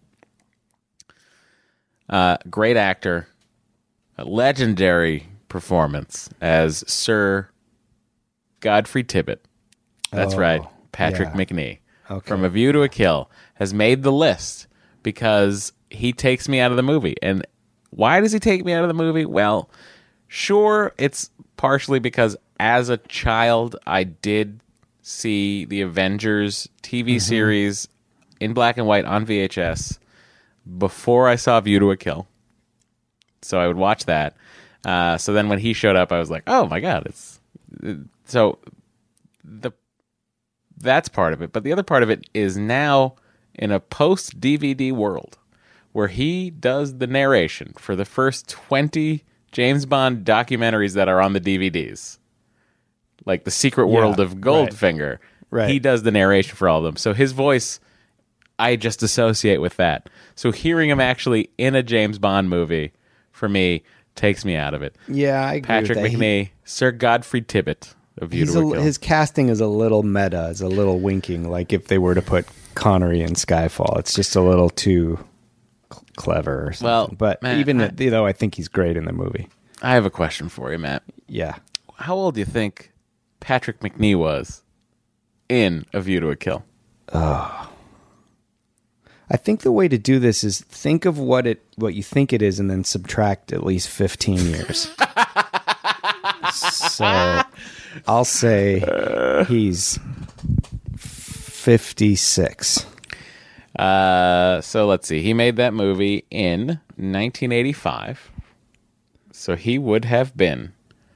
Uh, great actor, a legendary performance as Sir Godfrey Tibbett. That's Oh, right, Patrick yeah. McNee Okay. from A View to a Kill has made the list because he takes me out of the movie. And why does he take me out of the movie? Well, sure, it's partially because as a child I did see the Avengers T V series in black and white on V H S before I saw View to a Kill. So I would watch that. Uh, so then when he showed up, I was like, oh my God, it's so the that's part of it. But the other part of it is now in a post D V D world where he does the narration for the first twenty James Bond documentaries that are on the D V Ds. Like The Secret World Yeah, of Goldfinger. Right. He does the narration for all of them. So his voice, I just associate with that. So hearing him actually in a James Bond movie, for me, takes me out of it. Yeah, I agree Patrick with that. He- McNee, Sir Godfrey Tibbett. A View He's to a a, Kill. his casting is a little meta, is a little winking. Like if they were to put Connery in Skyfall, it's just a little too cl- clever or something. Well, but Matt, even I- though I think he's great in the movie. I have a question for you, Matt. Yeah. How old do you think Patrick McNee was in A View to a Kill? I think the way to do this is think of what it what you think it is and then subtract at least fifteen years. So I'll say he's fifty-six. Uh, so let's see. He made that movie in nineteen eighty-five. So he would have been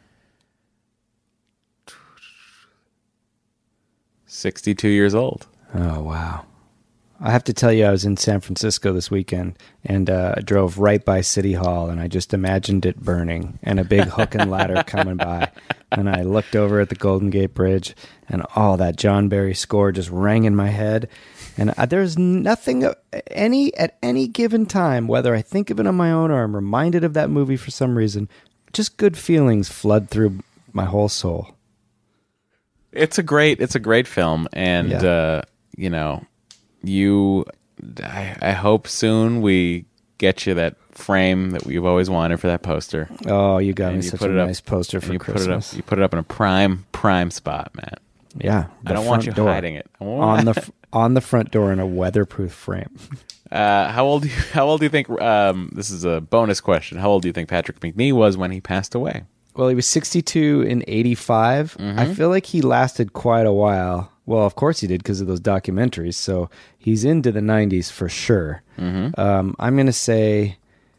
sixty-two years old. Oh, wow. I have to tell you, I was in San Francisco this weekend and uh, I drove right by City Hall and I just imagined it burning and a big hook and ladder coming by. And I looked over at the Golden Gate Bridge and all that John Barry score just rang in my head. And I, there's nothing, uh, any at any given time, whether I think of it on my own or I'm reminded of that movie for some reason, just good feelings flood through my whole soul. It's a great, it's a great film, and Yeah. uh, you know, you. I, I hope soon we get you that frame that we've always wanted for that poster. Oh, you got And me you such put a it up- nice poster And for you Christmas. put it up. You put it up in a prime, prime spot, Matt. Yeah, I the don't want front you door. hiding it. I want- on the f- on the front door in a weatherproof frame. Uh, how old? Do you, how old do you think? Um, this is a bonus question. How old do you think Patrick McNee was when he passed away? Well, he was sixty-two in eighty-five. Mm-hmm. I feel like he lasted quite a while. Well, of course he did because of those documentaries. So he's into the nineties for sure. Mm-hmm. Um, I'm gonna say,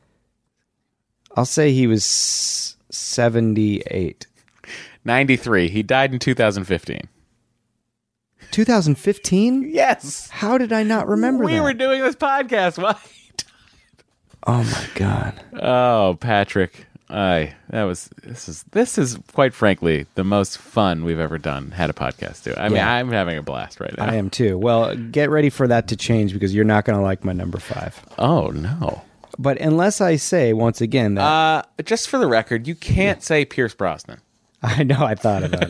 I'll say he was seventy-eight. ninety-three. He died in two thousand fifteen. twenty fifteen? Yes. How did I not remember we that? were doing this podcast. Why? Oh my god. Oh, Patrick. I that was this is this is quite frankly the most fun we've ever done. Had a podcast too. I mean, Yeah. I'm having a blast right now. I am too. Well, get ready for that to change because you're not going to like my number five. Oh no. But unless I say once again that Uh, just for the record, you can't say Pierce Brosnan. I know I thought about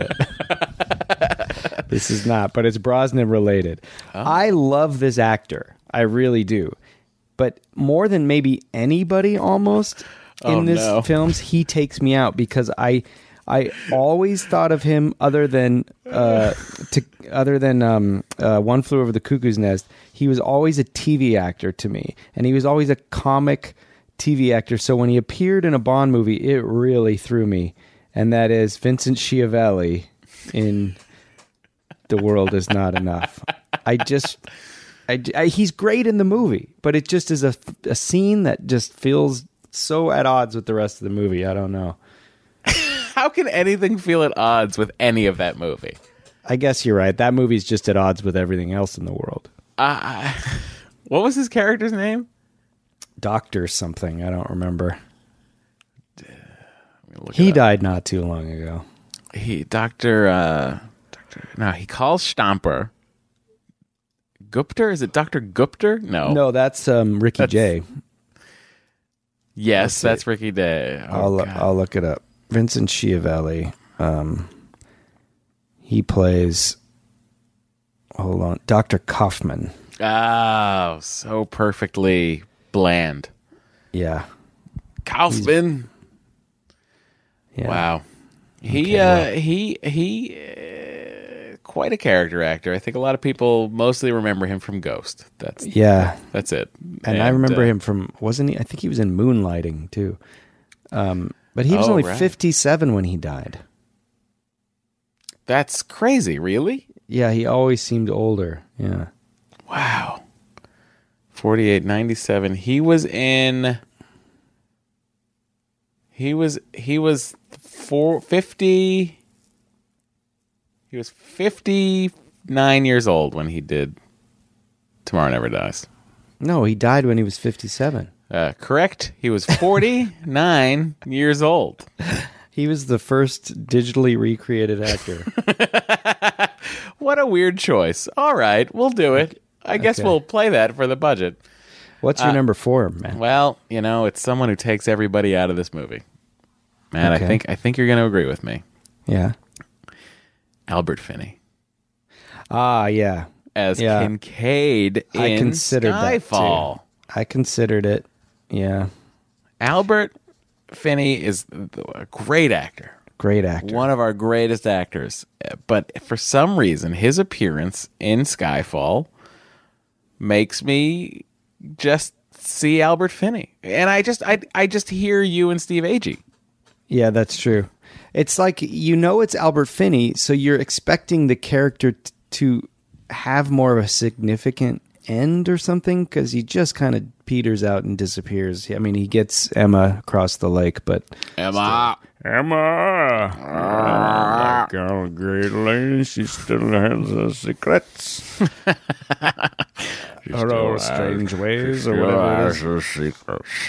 it. This is not, but it's Brosnan related. Oh. I love this actor. I really do. But more than maybe anybody almost in Oh, this no. films, he takes me out because I I always thought of him other than uh to other than um uh, One Flew Over the Cuckoo's Nest. He was always a T V actor to me, and he was always a comic T V actor. So when he appeared in a Bond movie, it really threw me. And that is Vincent Schiavelli in The World Is Not Enough. I just, I, I- he's great in the movie, but it just is a, a scene that just feels so at odds with the rest of the movie. I don't know. How can anything feel at odds with any of that movie? I guess you're right. That movie's just at odds with everything else in the world. Uh, what was his character's name? Doctor something. I don't remember. Look He it up. died not too long ago. He Doctor Uh, Doctor No, he calls Stamper. Gupter? Is it Doctor Gupter? No. No, that's um, Ricky That's- Jay. Yes, that's Ricky Day. Oh, I'll God. I'll look it up. Vincent Schiavelli. Um, he plays. Hold on, Doctor Kaufman. Oh, so perfectly bland. Yeah. Kaufman. Yeah. Wow. He Okay, uh well. he he uh, quite a character actor. I think a lot of people mostly remember him from Ghost. That's Yeah, that's it. and, I remember uh, him from wasn't he? I think he was in Moonlighting too. Um, but he was Oh, only right. fifty-seven when he died. That's crazy, really? Yeah, he always seemed older. Yeah. Wow. forty-eight, ninety-seven. He was in He was he was four, fifty He was fifty-nine years old when he did Tomorrow Never Dies. No, he died when he was fifty-seven. Uh, correct. He was forty-nine years old. He was the first digitally recreated actor. What a weird choice. All right, we'll do it. I guess Okay. we'll play that for the budget. What's your number four, man? Well, you know, it's someone who takes everybody out of this movie. Man, Okay. I think I think you're going to agree with me. Yeah. Albert Finney Ah, yeah. as Yeah. Kincaid in I considered Skyfall. that too. I considered it. Yeah. Albert Finney is a great actor. Great actor. One of our greatest actors. But for some reason, his appearance in Skyfall makes me just see Albert Finney. And I just I I just hear you and Steve Agee. Yeah, that's true. It's like, you know, it's Albert Finney, so you're expecting the character t- to have more of a significant end or something, because he just kind of peters out and disappears. I mean, he gets Emma across the lake, but Emma. Emma, like our great lady, she still has her secrets. Hello, strange ways, or whatever it is. secrets.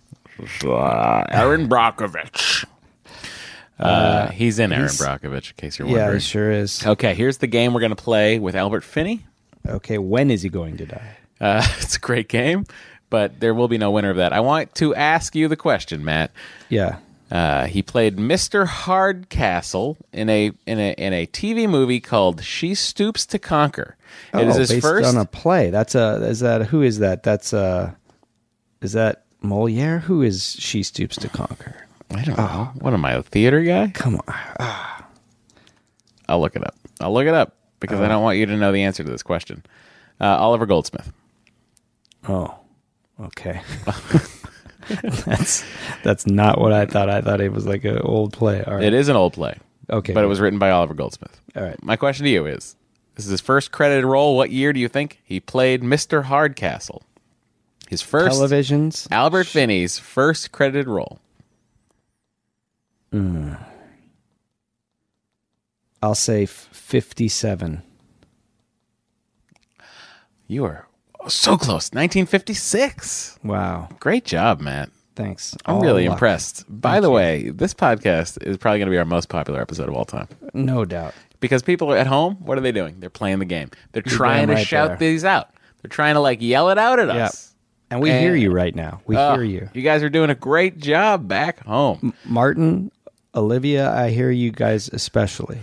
Aaron Brockovich. Uh, he's in Aaron he's- Brockovich, in case you're Yeah, wondering. he sure is. Okay, here's the game we're going to play with Albert Finney. Okay, when is he going to die? Uh, it's a great game, but there will be no winner of that. I want to ask you the question, Matt. Yeah. Uh, he played Mister Hardcastle in a in a in a T V movie called She Stoops to Conquer. Oh, it is his based first. on a play. That's a. Is that who is that? That's uh Is that Moliere? Who is She Stoops to Conquer? I don't know. What am I, a theater guy? Come on. I'll look it up. I'll look it up because I don't want you to know the answer to this question. Uh, Oliver Goldsmith. Oh, okay. that's that's not what I thought. I thought it was like an old play. All right. It is an old play. Okay. But it was written by Oliver Goldsmith. All right. My question to you is, this is his first credited role. What year do you think he played Mister Hardcastle? His first Televisions. Albert Finney's first credited role. I'll say f- fifty-seven. You are so close. nineteen fifty-six. Wow. Great job, Matt. Thanks. I'm All really luck. impressed. By the way, this podcast is probably going to be our most popular episode of all time. No doubt. Because people are at home, what are they doing? They're playing the game. They're You're trying damn to right shout they are. these out. They're trying to like yell it out at Yeah. us. And we And- hear you right now. We Oh, hear you. You guys are doing a great job back home. Martin, Olivia, I hear you guys especially.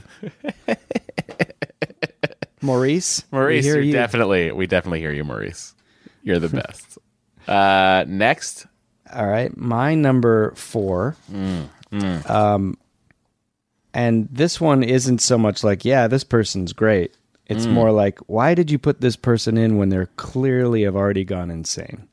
Maurice? Maurice, we hear you're you. definitely we definitely hear you, Maurice. You're the best. uh, next, All right, my number four. Um, and this one isn't so much like, yeah, this person's great. It's more like, why did you put this person in when they're clearly have already gone insane?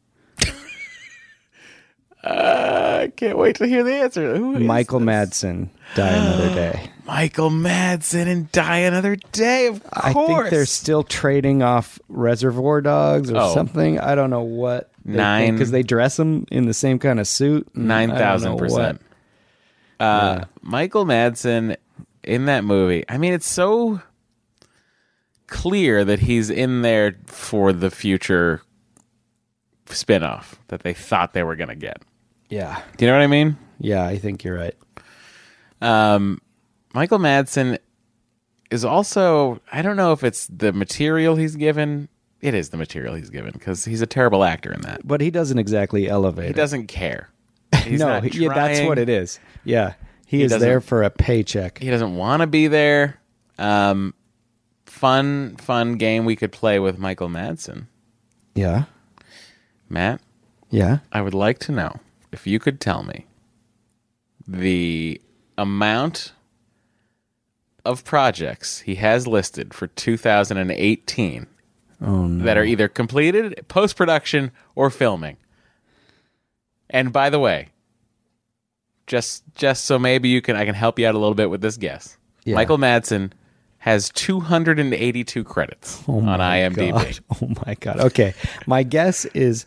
I can't wait to hear the answer. Who is Michael this? Madsen, Die Another Day. Michael Madsen and Die Another Day. Of course, I think they're still trading off Reservoir Dogs or Oh. something. I don't know what. Nine- Because they dress him in the same kind of suit. and I nine don't thousand know percent. what. Uh, Michael Madsen in that movie. I mean, it's so clear that he's in there for the future spinoff that they thought they were going to get. Yeah. Do you know what I mean? Yeah, I think you're right. Um, Michael Madsen is also, I don't know if it's the material he's given. It is the material he's given because he's a terrible actor in that. But he doesn't exactly elevate He it. doesn't care. He's no, not he- yeah, that's trying. what it is. Yeah. He, He is doesn't- there for a paycheck. He doesn't want to be there. Um, fun, fun game we could play with Michael Madsen. Yeah. Matt, Yeah. I would like to know if you could tell me the amount of projects he has listed for two thousand eighteen Oh, no. that are either completed, post-production, or filming. And by the way, just just so maybe you can I can help you out a little bit with this guess. Yeah. Michael Madsen has two hundred eighty-two credits Oh on my IMDb. God. Oh, my God. Okay. My guess is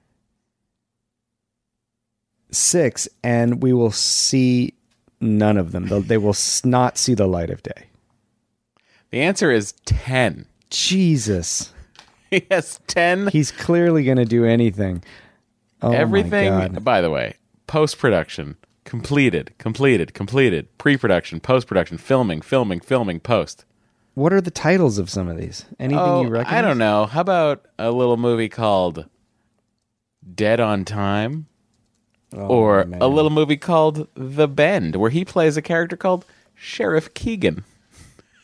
six, and we will see none of them. They'll- They will s- not see the light of day. The answer is ten. Jesus. He has ten. He's clearly going to do anything. Oh, my Everything, God. by the way, post-production, completed, completed, completed, pre-production, post-production, filming, filming, filming, post. What are the titles of some of these? Anything Oh, you recognize? I don't know. How about a little movie called Dead on Time? Oh, or man. a little movie called The Bend, where he plays a character called Sheriff Keegan.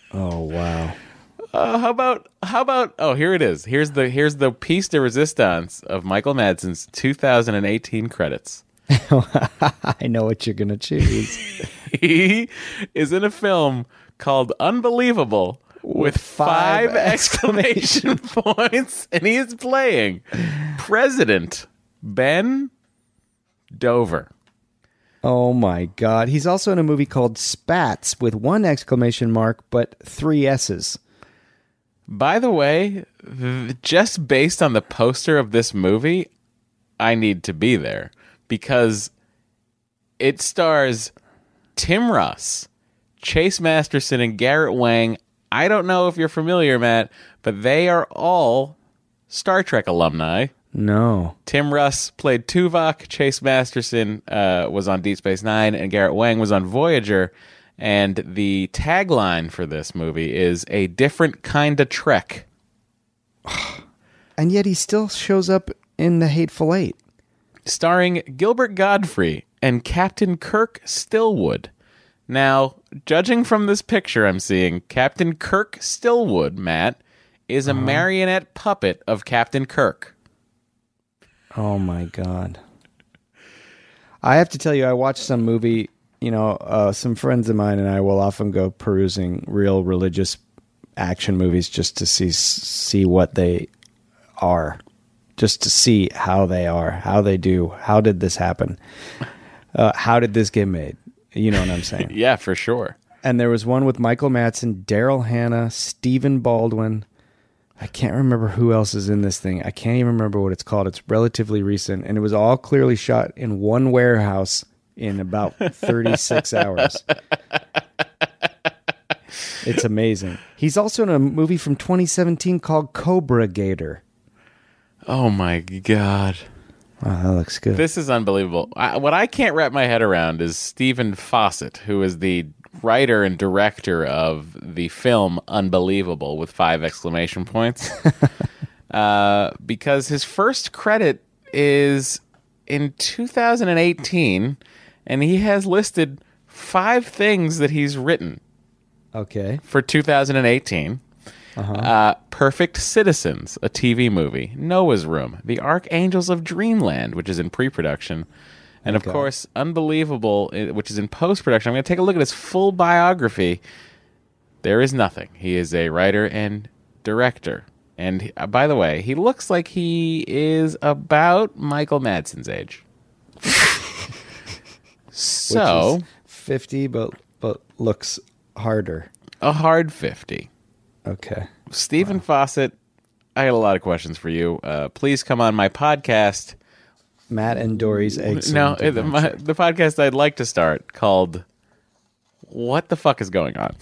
Oh wow. Uh, how about how about? Oh, here it is. Here's the here's the piece de resistance of Michael Madsen's two thousand eighteen credits. I know what you're gonna choose. He is in a film called Unbelievable with five, five exclamation points, and he is playing President Ben Dover. Oh my God. He's also in a movie called Spats with one exclamation mark, but three S's. By the way, th- just based on the poster of this movie, I need to be there because it stars Tim Russ, Chase Masterson, and Garrett Wang. I don't know if you're familiar, Matt, but they are all Star Trek alumni. No. Tim Russ played Tuvok, Chase Masterson uh, was on Deep Space Nine, and Garrett Wang was on Voyager. And the tagline for this movie is a different kind of Trek. And yet he still shows up in The Hateful Eight. Starring Gilbert Godfrey and Captain Kirk Stillwood. Now, judging from this picture I'm seeing, Captain Kirk Stillwood, Matt, is a uh-huh. marionette puppet of Captain Kirk. Oh my God. I have to tell you, I watched some movie, you know, uh, some friends of mine and I will often go perusing real religious action movies just to see see what they are, just to see how they are, how they do, how did this happen, uh, how did this get made? You know what I'm saying? Yeah, for sure. And there was one with Michael Madsen, Daryl Hannah, Stephen Baldwin. I can't remember who else is in this thing. I can't even remember what it's called. It's relatively recent, and it was all clearly shot in one warehouse in about thirty-six hours. It's amazing. He's also in a movie from twenty seventeen called Cobra Gator. Oh my God. Wow, that looks good. This is unbelievable. I, what I can't wrap my head around is Stephen Fawcett, who is the writer and director of the film Unbelievable with five exclamation points. uh, because his first credit is in two thousand eighteen, and he has listed five things that he's written. Okay. For two thousand eighteen. Uh-huh. Uh, Perfect Citizens, a T V movie. Noah's Room, The Archangels of Dreamland, which is in pre-production. And, okay. of course, Unbelievable, which is in post-production. I'm going to take a look at his full biography. There is nothing. He is a writer and director. And, uh, by the way, he looks like he is about Michael Madsen's age. So... Which is fifty, but, but looks harder. A hard fifty. Okay. Stephen wow. Fawcett, I got a lot of questions for you. Uh, please come on my podcast. Matt and Dory's Eggs. No, the, my, the podcast I'd like to start called What the Fuck is Going On?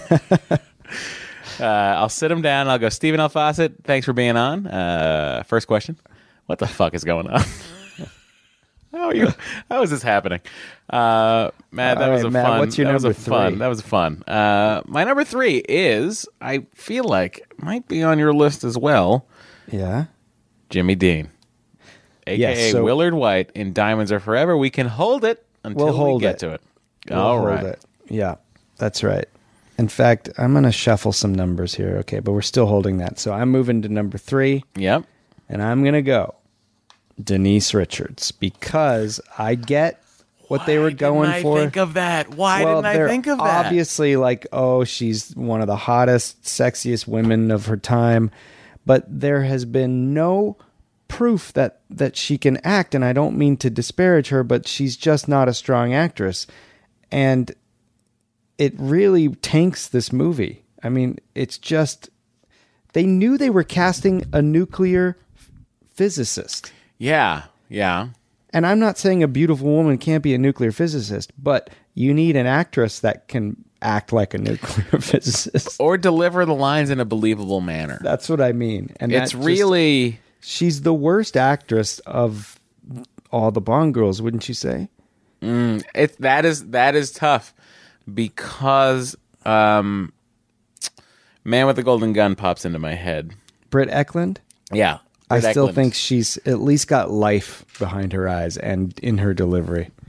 uh, I'll sit him down. I'll go, Stephen L. Fawcett, thanks for being on. Uh, first question. What the fuck is going on? How are you? How is this happening? Uh, Matt, that All was right, a Matt, fun. what's your that number was a fun. three? That was fun. Uh, my number three is, I feel like might be on your list as well. Yeah. Jimmy Dean, aka yes, so Willard White in Diamonds Are Forever. We can hold it until we'll hold we get it. to it. We'll All hold right. It. Yeah, that's right. In fact, I'm going to shuffle some numbers here. Okay, but we're still holding that. So I'm moving to number three. Yep. And I'm going to go Denise Richards, because I get what Why they were going didn't I for. think of that? Why well, didn't I they're think of that? Obviously, like, oh, she's one of the hottest, sexiest women of her time, but there has been no proof that that she can act, and I don't mean to disparage her, but she's just not a strong actress, and it really tanks this movie. I mean, it's just, they knew they were casting a nuclear physicist. Yeah, yeah. And I'm not saying a beautiful woman can't be a nuclear physicist, but you need an actress that can act like a nuclear physicist. Or deliver the lines in a believable manner. That's what I mean. And it's just, really... she's the worst actress of all the Bond girls, wouldn't you say? Mm, it, that is that is tough, because um, Man with the Golden Gun pops into my head. Britt Eklund? Yeah. I Britt still Eklund. think she's at least got life behind her eyes and in her delivery.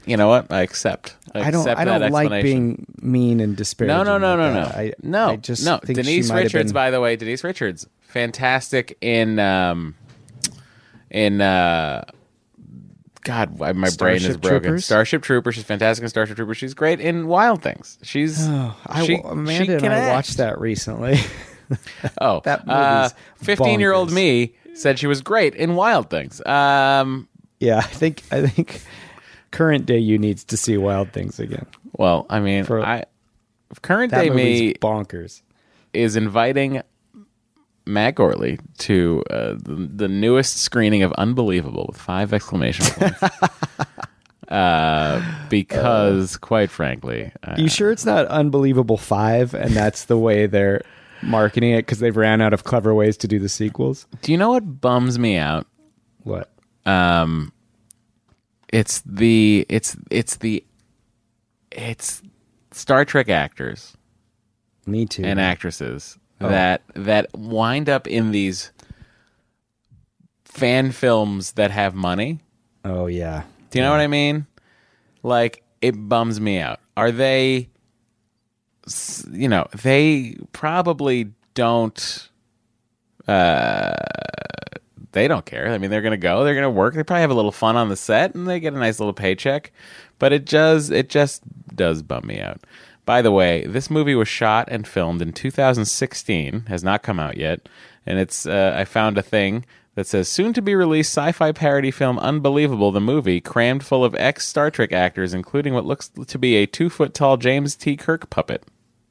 you know what? I accept. I, I don't. accept I don't that like explanation. being mean and disparaging. No, no, no, like no, that. no, I, no, I just no. think Denise she might have Richards, been- by the way, Denise Richards, fantastic in um, in uh, God, my my brain is Starship broken. Troopers? Starship Troopers. She's fantastic in Starship Troopers. She's great in Wild Things. She's Oh, I, she, Amanda she and can I act. watched that recently. Oh, That uh, movie's fifteen-year-old bonkers. me said she was great in Wild Things. Um, Yeah, I think I think current day you needs to see Wild Things again. well, I mean, For- I current That day movie's me bonkers. is inviting Matt Gorley to uh, the, the newest screening of Unbelievable with five exclamation points. uh, because, quite frankly, uh, You sure it's not Unbelievable Five, and that's the way they're marketing it because they've ran out of clever ways to do the sequels? do you know what bums me out? What? Um, it's the it's it's the it's Star Trek actors Me too. and actresses Oh. that that wind up in these fan films that have money. Oh yeah. Do you know what I mean? Like, it bums me out. Are they, s- you know, they probably don't, uh, they don't care. I mean, they're going to go, they're going to work. They probably have a little fun on the set and they get a nice little paycheck. But it does, it just does bum me out. By the way, this movie was shot and filmed in two thousand sixteen, has not come out yet. And it's, uh, I found a thing that says, soon to be released sci-fi parody film Unbelievable, the movie, crammed full of ex-Star Trek actors, including what looks to be a two-foot-tall James T. Kirk puppet.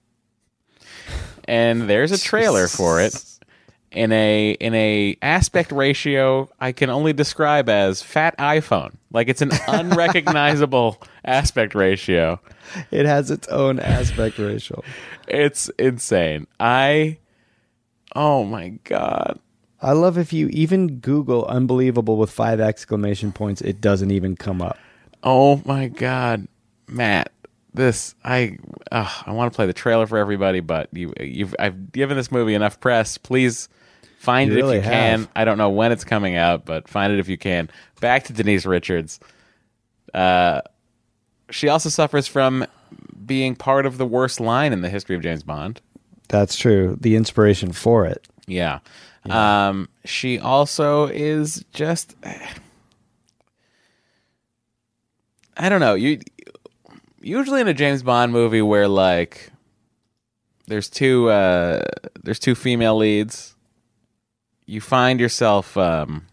And there's a trailer for it in a in a aspect ratio I can only describe as fat iPhone. Like, it's an unrecognizable aspect ratio. It has its own aspect ratio. It's insane. I, oh my God. I love if you even Google Unbelievable with five exclamation points, it doesn't even come up. Oh my God, Matt, this I uh, I want to play the trailer for everybody, but you you've I've given this movie enough press. Please find You it really if you can. have. I don't know when it's coming out, but find it if you can. Back to Denise Richards. Uh, she also suffers from being part of the worst line in the history of James Bond. That's true. The inspiration for it. Yeah. Um, she also is just, I don't know. You usually in a James Bond movie where like there's two uh, there's two female leads, you find yourself um,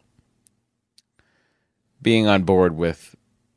being on board with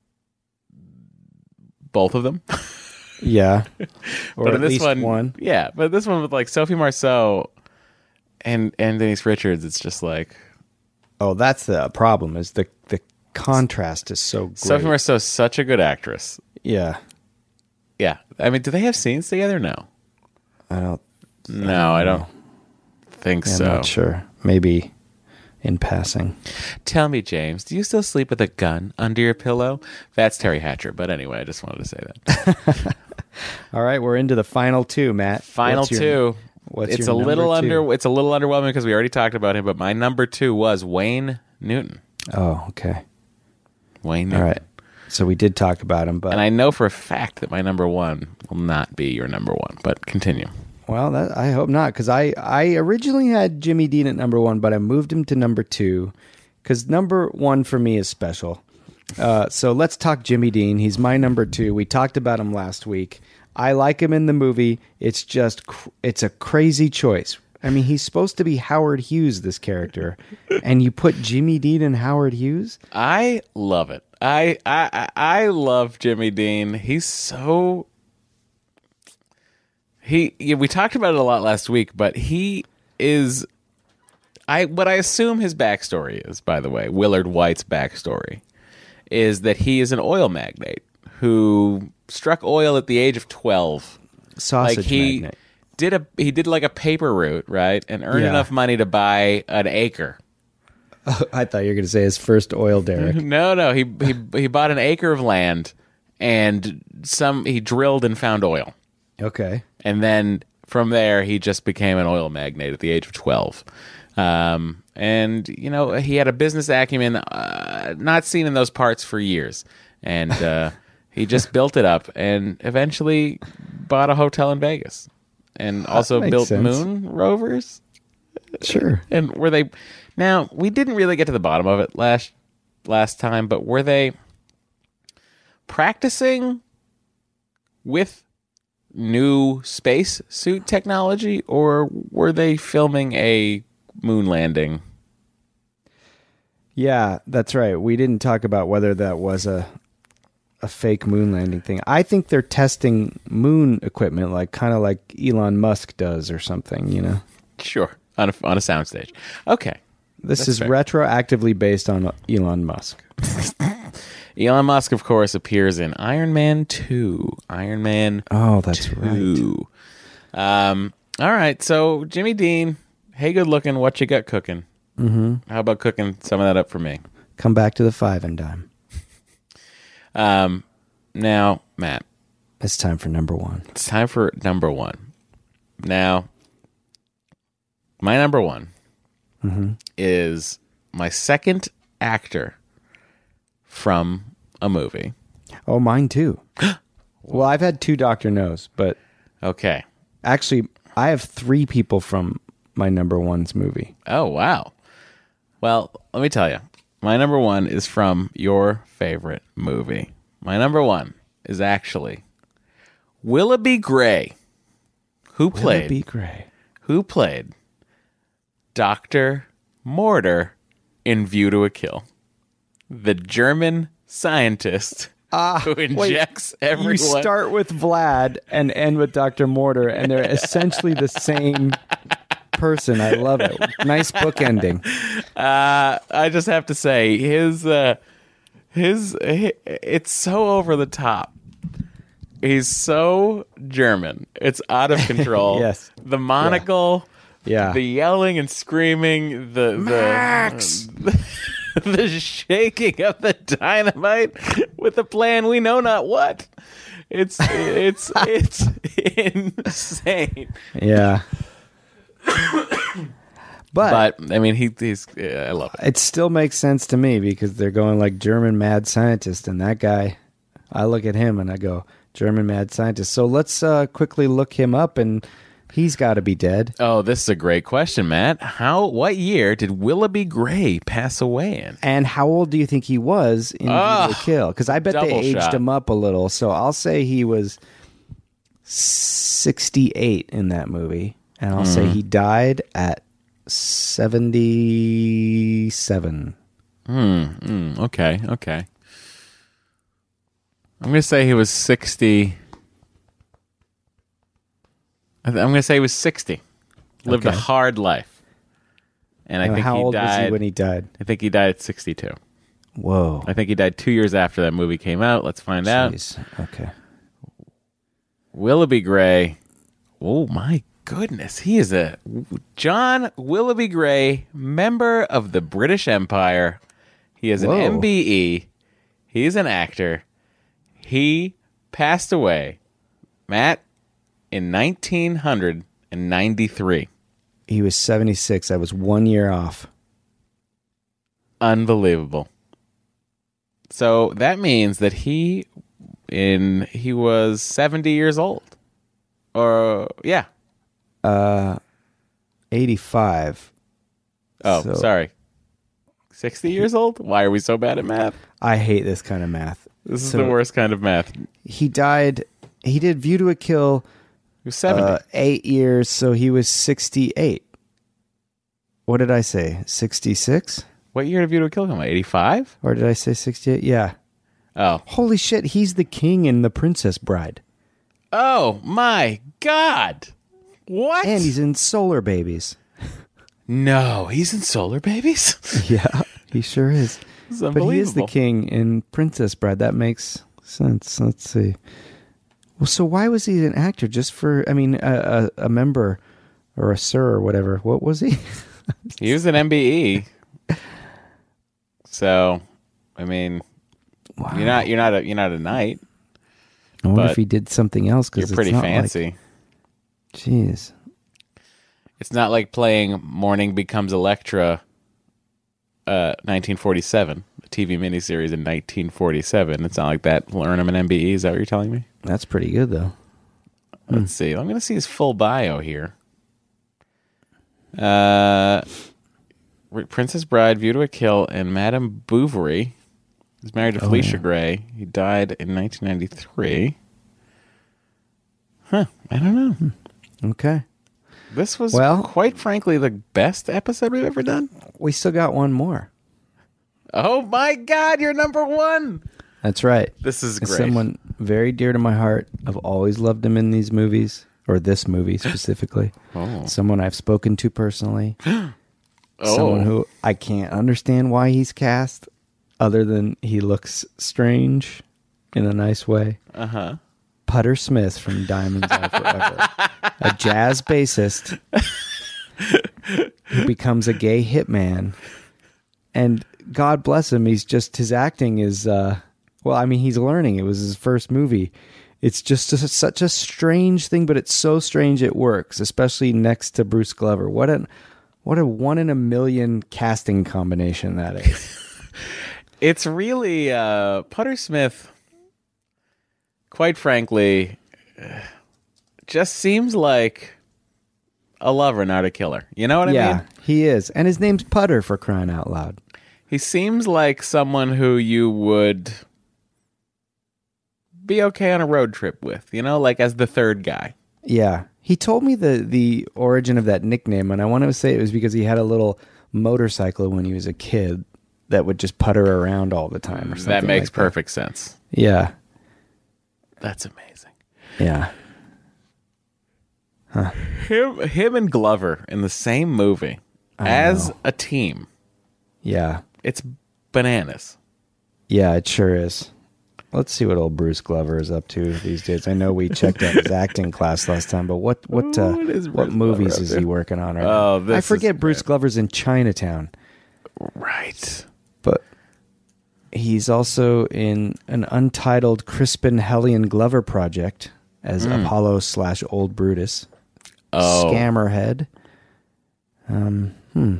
both of them. Yeah. Or but at in this least one, one. yeah. But this one with like Sophie Marceau and and Denise Richards, it's just like. Oh, that's the problem is the the contrast is so great. Sophie Marceau is such a good actress. Yeah. Yeah. I mean, do they have scenes together? No. I don't No, I don't think I'm so. not sure. Maybe in passing. Tell me, James, do you still sleep with a gun under your pillow? That's Terry Hatcher. But anyway, I just wanted to say that. All right, we're into the final two, Matt. Final What's your- two. What's it's your a little number two? under. It's a little underwhelming because we already talked about him. But my number two was Wayne Newton. Oh, okay. Wayne Newton. All right. So we did talk about him, but And I know for a fact that my number one will not be your number one. But continue. well, that, I hope not, because I, I originally had Jimmy Dean at number one, but I moved him to number two because number one for me is special. Uh, so let's talk Jimmy Dean. He's my number two. We talked about him last week. I like him in the movie. It's just, cr- it's a crazy choice. I mean, he's supposed to be Howard Hughes, this character, and you put Jimmy Dean and Howard Hughes? I love it. I I I I love Jimmy Dean. He's so he. Yeah, we talked about it a lot last week, but he is. I what I assume his backstory is, by the way, Willard White's backstory is that he is an oil magnate who struck oil at the age of twelve. Sausage Like he magnate. did a he did like a paper route, right, and earned Yeah. enough money to buy an acre. I thought you were going to say his first oil derrick. No, no, he he he bought an acre of land and some he drilled and found oil. Okay. And then from there he just became an oil magnate at the age of twelve. Um, and you know, he had a business acumen uh, not seen in those parts for years. And uh, He just built it up and eventually bought a hotel in Vegas, and also makes built sense. moon rovers. Sure. And were they? Now we didn't really get to the bottom of it last last time, but were they practicing with new space suit technology, or were they filming a moon landing? Yeah, that's right. We didn't talk about whether that was a a fake moon landing thing. I think they're testing moon equipment, like kind of like Elon Musk does or something, you know? Sure, on a on a soundstage. Okay, This That's is fair. retroactively based on Elon Musk. Elon Musk, of course, appears in Iron Man two. Iron Man Oh, that's right. two. Um, all right, so Jimmy Dean, hey, good looking, what you got cooking? Mm-hmm. How about cooking some of that up for me? Come back to the five and dime. Um, now, Matt, It's time for number one. it's time for number one. Now, my number one is my second actor from a movie. Oh, mine too. Well, I've had two Doctor No's, but Okay. actually, I have three people from my number one's movie. Oh, wow. Well, let me tell you. My number one is from your favorite movie. My number one is actually Willoughby Gray, who played Willoughby Gray. who played Doctor Mortar in View to a Kill, the German scientist who injects everyone. You start with Vlad and end with Doctor Mortar, and they're essentially the same person. I love it. Nice book ending. Uh, I just have to say his uh, his hi- it's so over the top. He's so German. It's out of control. Yes. The monocle, Yeah. the yelling and screaming, the Max! the the shaking of the dynamite with a plan we know not what. It's it's it's insane. Yeah. But, But I mean, he he's yeah, I love it. it still makes sense to me because they're going like German mad scientist, and that guy, I look at him and I go, German mad scientist. So let's uh, quickly look him up, and he's got to be dead. Oh, this is a great question, Matt. How? What year did Willoughby Gray pass away in? And how old do you think he was in View Ah, to a Kill? Because I bet they double aged shot. him up a little. So I'll say he was sixty-eight in that movie, and I'll say he died at seventy-seven. Mm, okay, okay. I'm gonna say he was sixty. I th- I'm gonna say he was sixty. Lived a Okay. hard life, and I And think how he old died. was he when he died? I think he died at sixty-two. Whoa. I think he died two years after that movie came out. Let's find out. Jeez. Okay. Willoughby Gray. Oh my goodness, he is a John Willoughby Gray, member of the British Empire. He is an Whoa. M B E. He's an actor. He passed away, Matt, in nineteen ninety-three. He was seventy-six. I was one year off. Unbelievable. So that means that he in he was seventy years old. Or yeah. Uh, eighty-five. Oh, So- sorry. sixty years old? Why are we so bad at math? I hate this kind of math. This is So- the worst kind of math. He died. He did View to a Kill He was seventy. uh, eight years, so he was sixty-eight. What did I say? sixty-six? What year did View to a Kill come out? eighty-five? Or did I say sixty-eight? Yeah. Oh. Holy shit, he's the king in The Princess Bride. Oh my God. What? And he's in Solar Babies. No, he's in Solar Babies? Yeah, he sure is. This is But he is the unbelievable. king in Princess Bride. That makes sense. Let's see. Well, so why was he an actor? Just for, I mean, a, a, a member or a sir or whatever. What was he? He was an M B E. So, I mean, Wow. you're not you're not a you're not a knight. I wonder but if he did something else You're because pretty it's not fancy. Like, jeez. It's not like playing Morning Becomes Electra, uh, nineteen forty-seven, the T V miniseries in nineteen forty-seven. It's not like that will earn him an M B E. Is that what you're telling me? That's pretty good, though. Let's hmm. see. I'm going to see his full bio here. Uh, Princess Bride, View to a Kill, and Madame Bovary. He's married to Oh, Felicia yeah. Gray. He died in nineteen ninety-three. Huh. I don't know. Okay. This was, Well- quite frankly, the best episode we've ever done. We still got one more. Oh, my God. You're number one. That's right. This is It's great. someone very dear to my heart. I've always loved him in these movies, or this movie specifically. Oh. Someone I've spoken to personally. Oh. Someone who I can't understand why he's cast, other than he looks strange in a nice way. Uh-huh. Putter Smith from Diamonds Are Forever. A jazz bassist who becomes a gay hitman. And God bless him, he's just, his acting is, uh, well, I mean, he's learning. It was his first movie. It's just a, such a strange thing, but it's so strange it works, especially next to Bruce Glover. What a, what a one in a million casting combination that is. It's really, uh, Putter Smith, quite frankly, just seems like a lover, not a killer. You know what I yeah, mean? he is. And his name's Putter, for crying out loud. He seems like someone who you would be okay on a road trip with, you know, like as the third guy. Yeah. He told me the, the origin of that nickname, and I want to say it was because he had a little motorcycle when he was a kid that would just putter around all the time or something. That makes like perfect sense. Yeah. That's amazing. Yeah. Him, him and Glover in the same movie as know. a team. Yeah. It's bananas. Yeah, it sure is. Let's see what old Bruce Glover is up to these days. I know we checked out his acting class last time, but what what uh, What is what Bruce movies Glover up is to? he working on right Oh, now? this I is forget Bruce great. Glover's in Chinatown, Right. but he's also in an untitled Crispin Hellion Glover project as Apollo slash Old Brutus. Oh. Scammerhead. Um, hmm.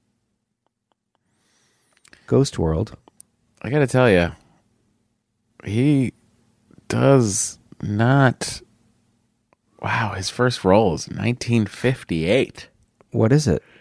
Ghost World. I gotta tell you, he does not. Wow, his first role is nineteen fifty-eight. What is it?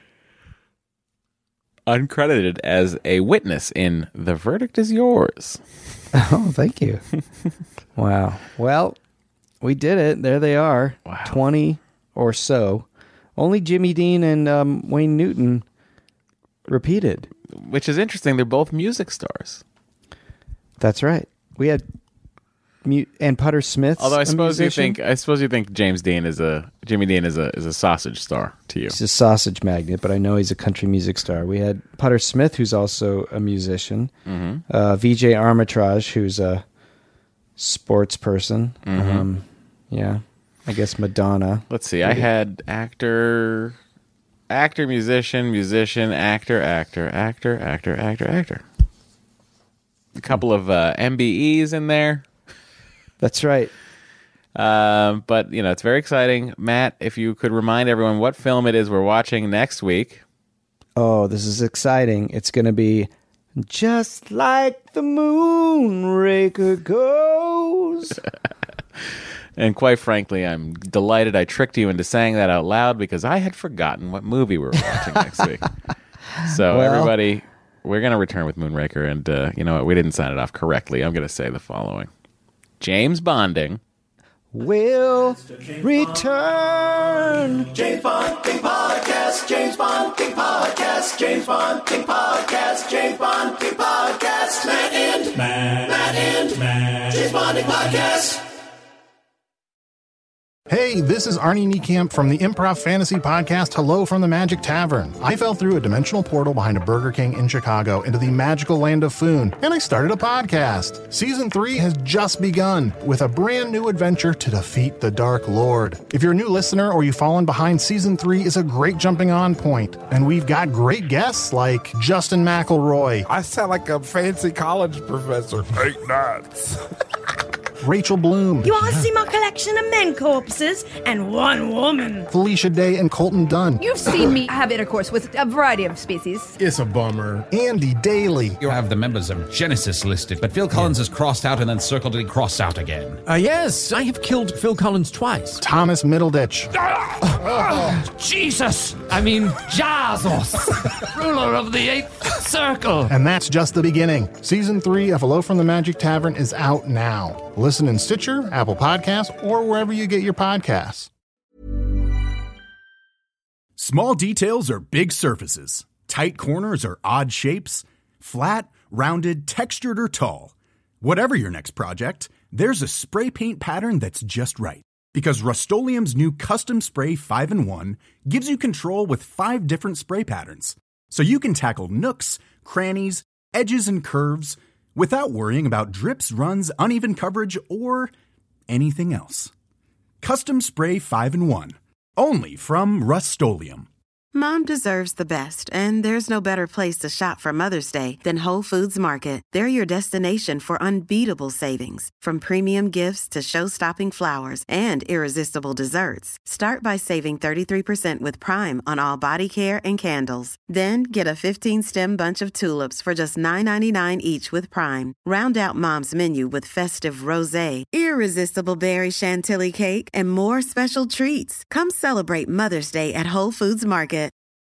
Uncredited as a witness in The Verdict Is Yours. Oh, thank you. Wow. Well, we did it. There they are. Wow. twenty or so. Only Jimmy Dean and um, Wayne Newton repeated. Which is interesting. They're both music stars. That's right. We had mu- and Putter Smith. Although I suppose you think I suppose you think James Dean is a Jimmy Dean is a is a sausage star to you. he's a sausage magnet, but I know he's a country music star. We had Putter Smith, who's also a musician. Mm-hmm. Uh, V J Armitage, who's a sports person. Mm-hmm. Um, yeah, I guess Madonna. Let's see. I had actor, actor, musician, musician, actor, actor, actor, actor, actor, actor. A couple of uh, M B Es in there. That's right. Um, but, you know, it's very exciting. Matt, if you could remind everyone what film it is we're watching next week. Oh, this is exciting. It's going to be Just Like the Moonraker Goes. And quite frankly, I'm delighted I tricked you into saying that out loud because I had forgotten what movie we were watching next week. So, Well- everybody, we're going to return with Moonraker. And uh, you know what? We didn't sign it off correctly. I'm going to say the following. James Bonding. Will return. James Bonding Podcast, James Bonding Podcast, James Bonding Podcast, James Bonding Podcast, Matt and Matt, Matt and Matt, James Bonding Podcast. Hey, this is Arnie Niekamp from the Improv Fantasy Podcast, Hello from the Magic Tavern. I fell through a dimensional portal behind a Burger King in Chicago into the magical land of Foon, and I started a podcast. Season three has just begun with a brand new adventure to defeat the Dark Lord. If you're a new listener or you've fallen behind, Season three is a great jumping on point, and we've got great guests like Justin McElroy, I sound like a fancy college professor. Eight nuts. Rachel Bloom. You want to see my collection of men corpses and one woman? Felicia Day and Colton Dunn. You've seen me have intercourse with a variety of species. It's a bummer. Andy Daly. You have the members of Genesis listed, but Phil Collins is crossed out and then circled and crossed out again. Uh, yes, I have killed Phil Collins twice. Thomas Middleditch. Oh, Jesus! I mean, Jesus! Ruler of the Eighth Circle! And that's just the beginning. Season three of Hello from the Magic Tavern is out now. Listen in Stitcher, Apple Podcasts, or wherever you get your podcasts. Small details are big surfaces. Tight corners are odd shapes. Flat, rounded, textured, or tall. Whatever your next project, there's a spray paint pattern that's just right. Because Rust-Oleum's new Custom Spray five in one gives you control with five different spray patterns. So you can tackle nooks, crannies, edges, and curves without worrying about drips, runs, uneven coverage, or anything else. Custom Spray five in one. Only from Rust-Oleum. Mom deserves the best, and there's no better place to shop for Mother's Day than Whole Foods Market. They're your destination for unbeatable savings, from premium gifts to show-stopping flowers and irresistible desserts. Start by saving thirty-three percent with Prime on all body care and candles. Then get a fifteen-stem bunch of tulips for just nine ninety-nine each with Prime. Round out Mom's menu with festive rosé, irresistible berry chantilly cake, and more special treats. Come celebrate Mother's Day at Whole Foods Market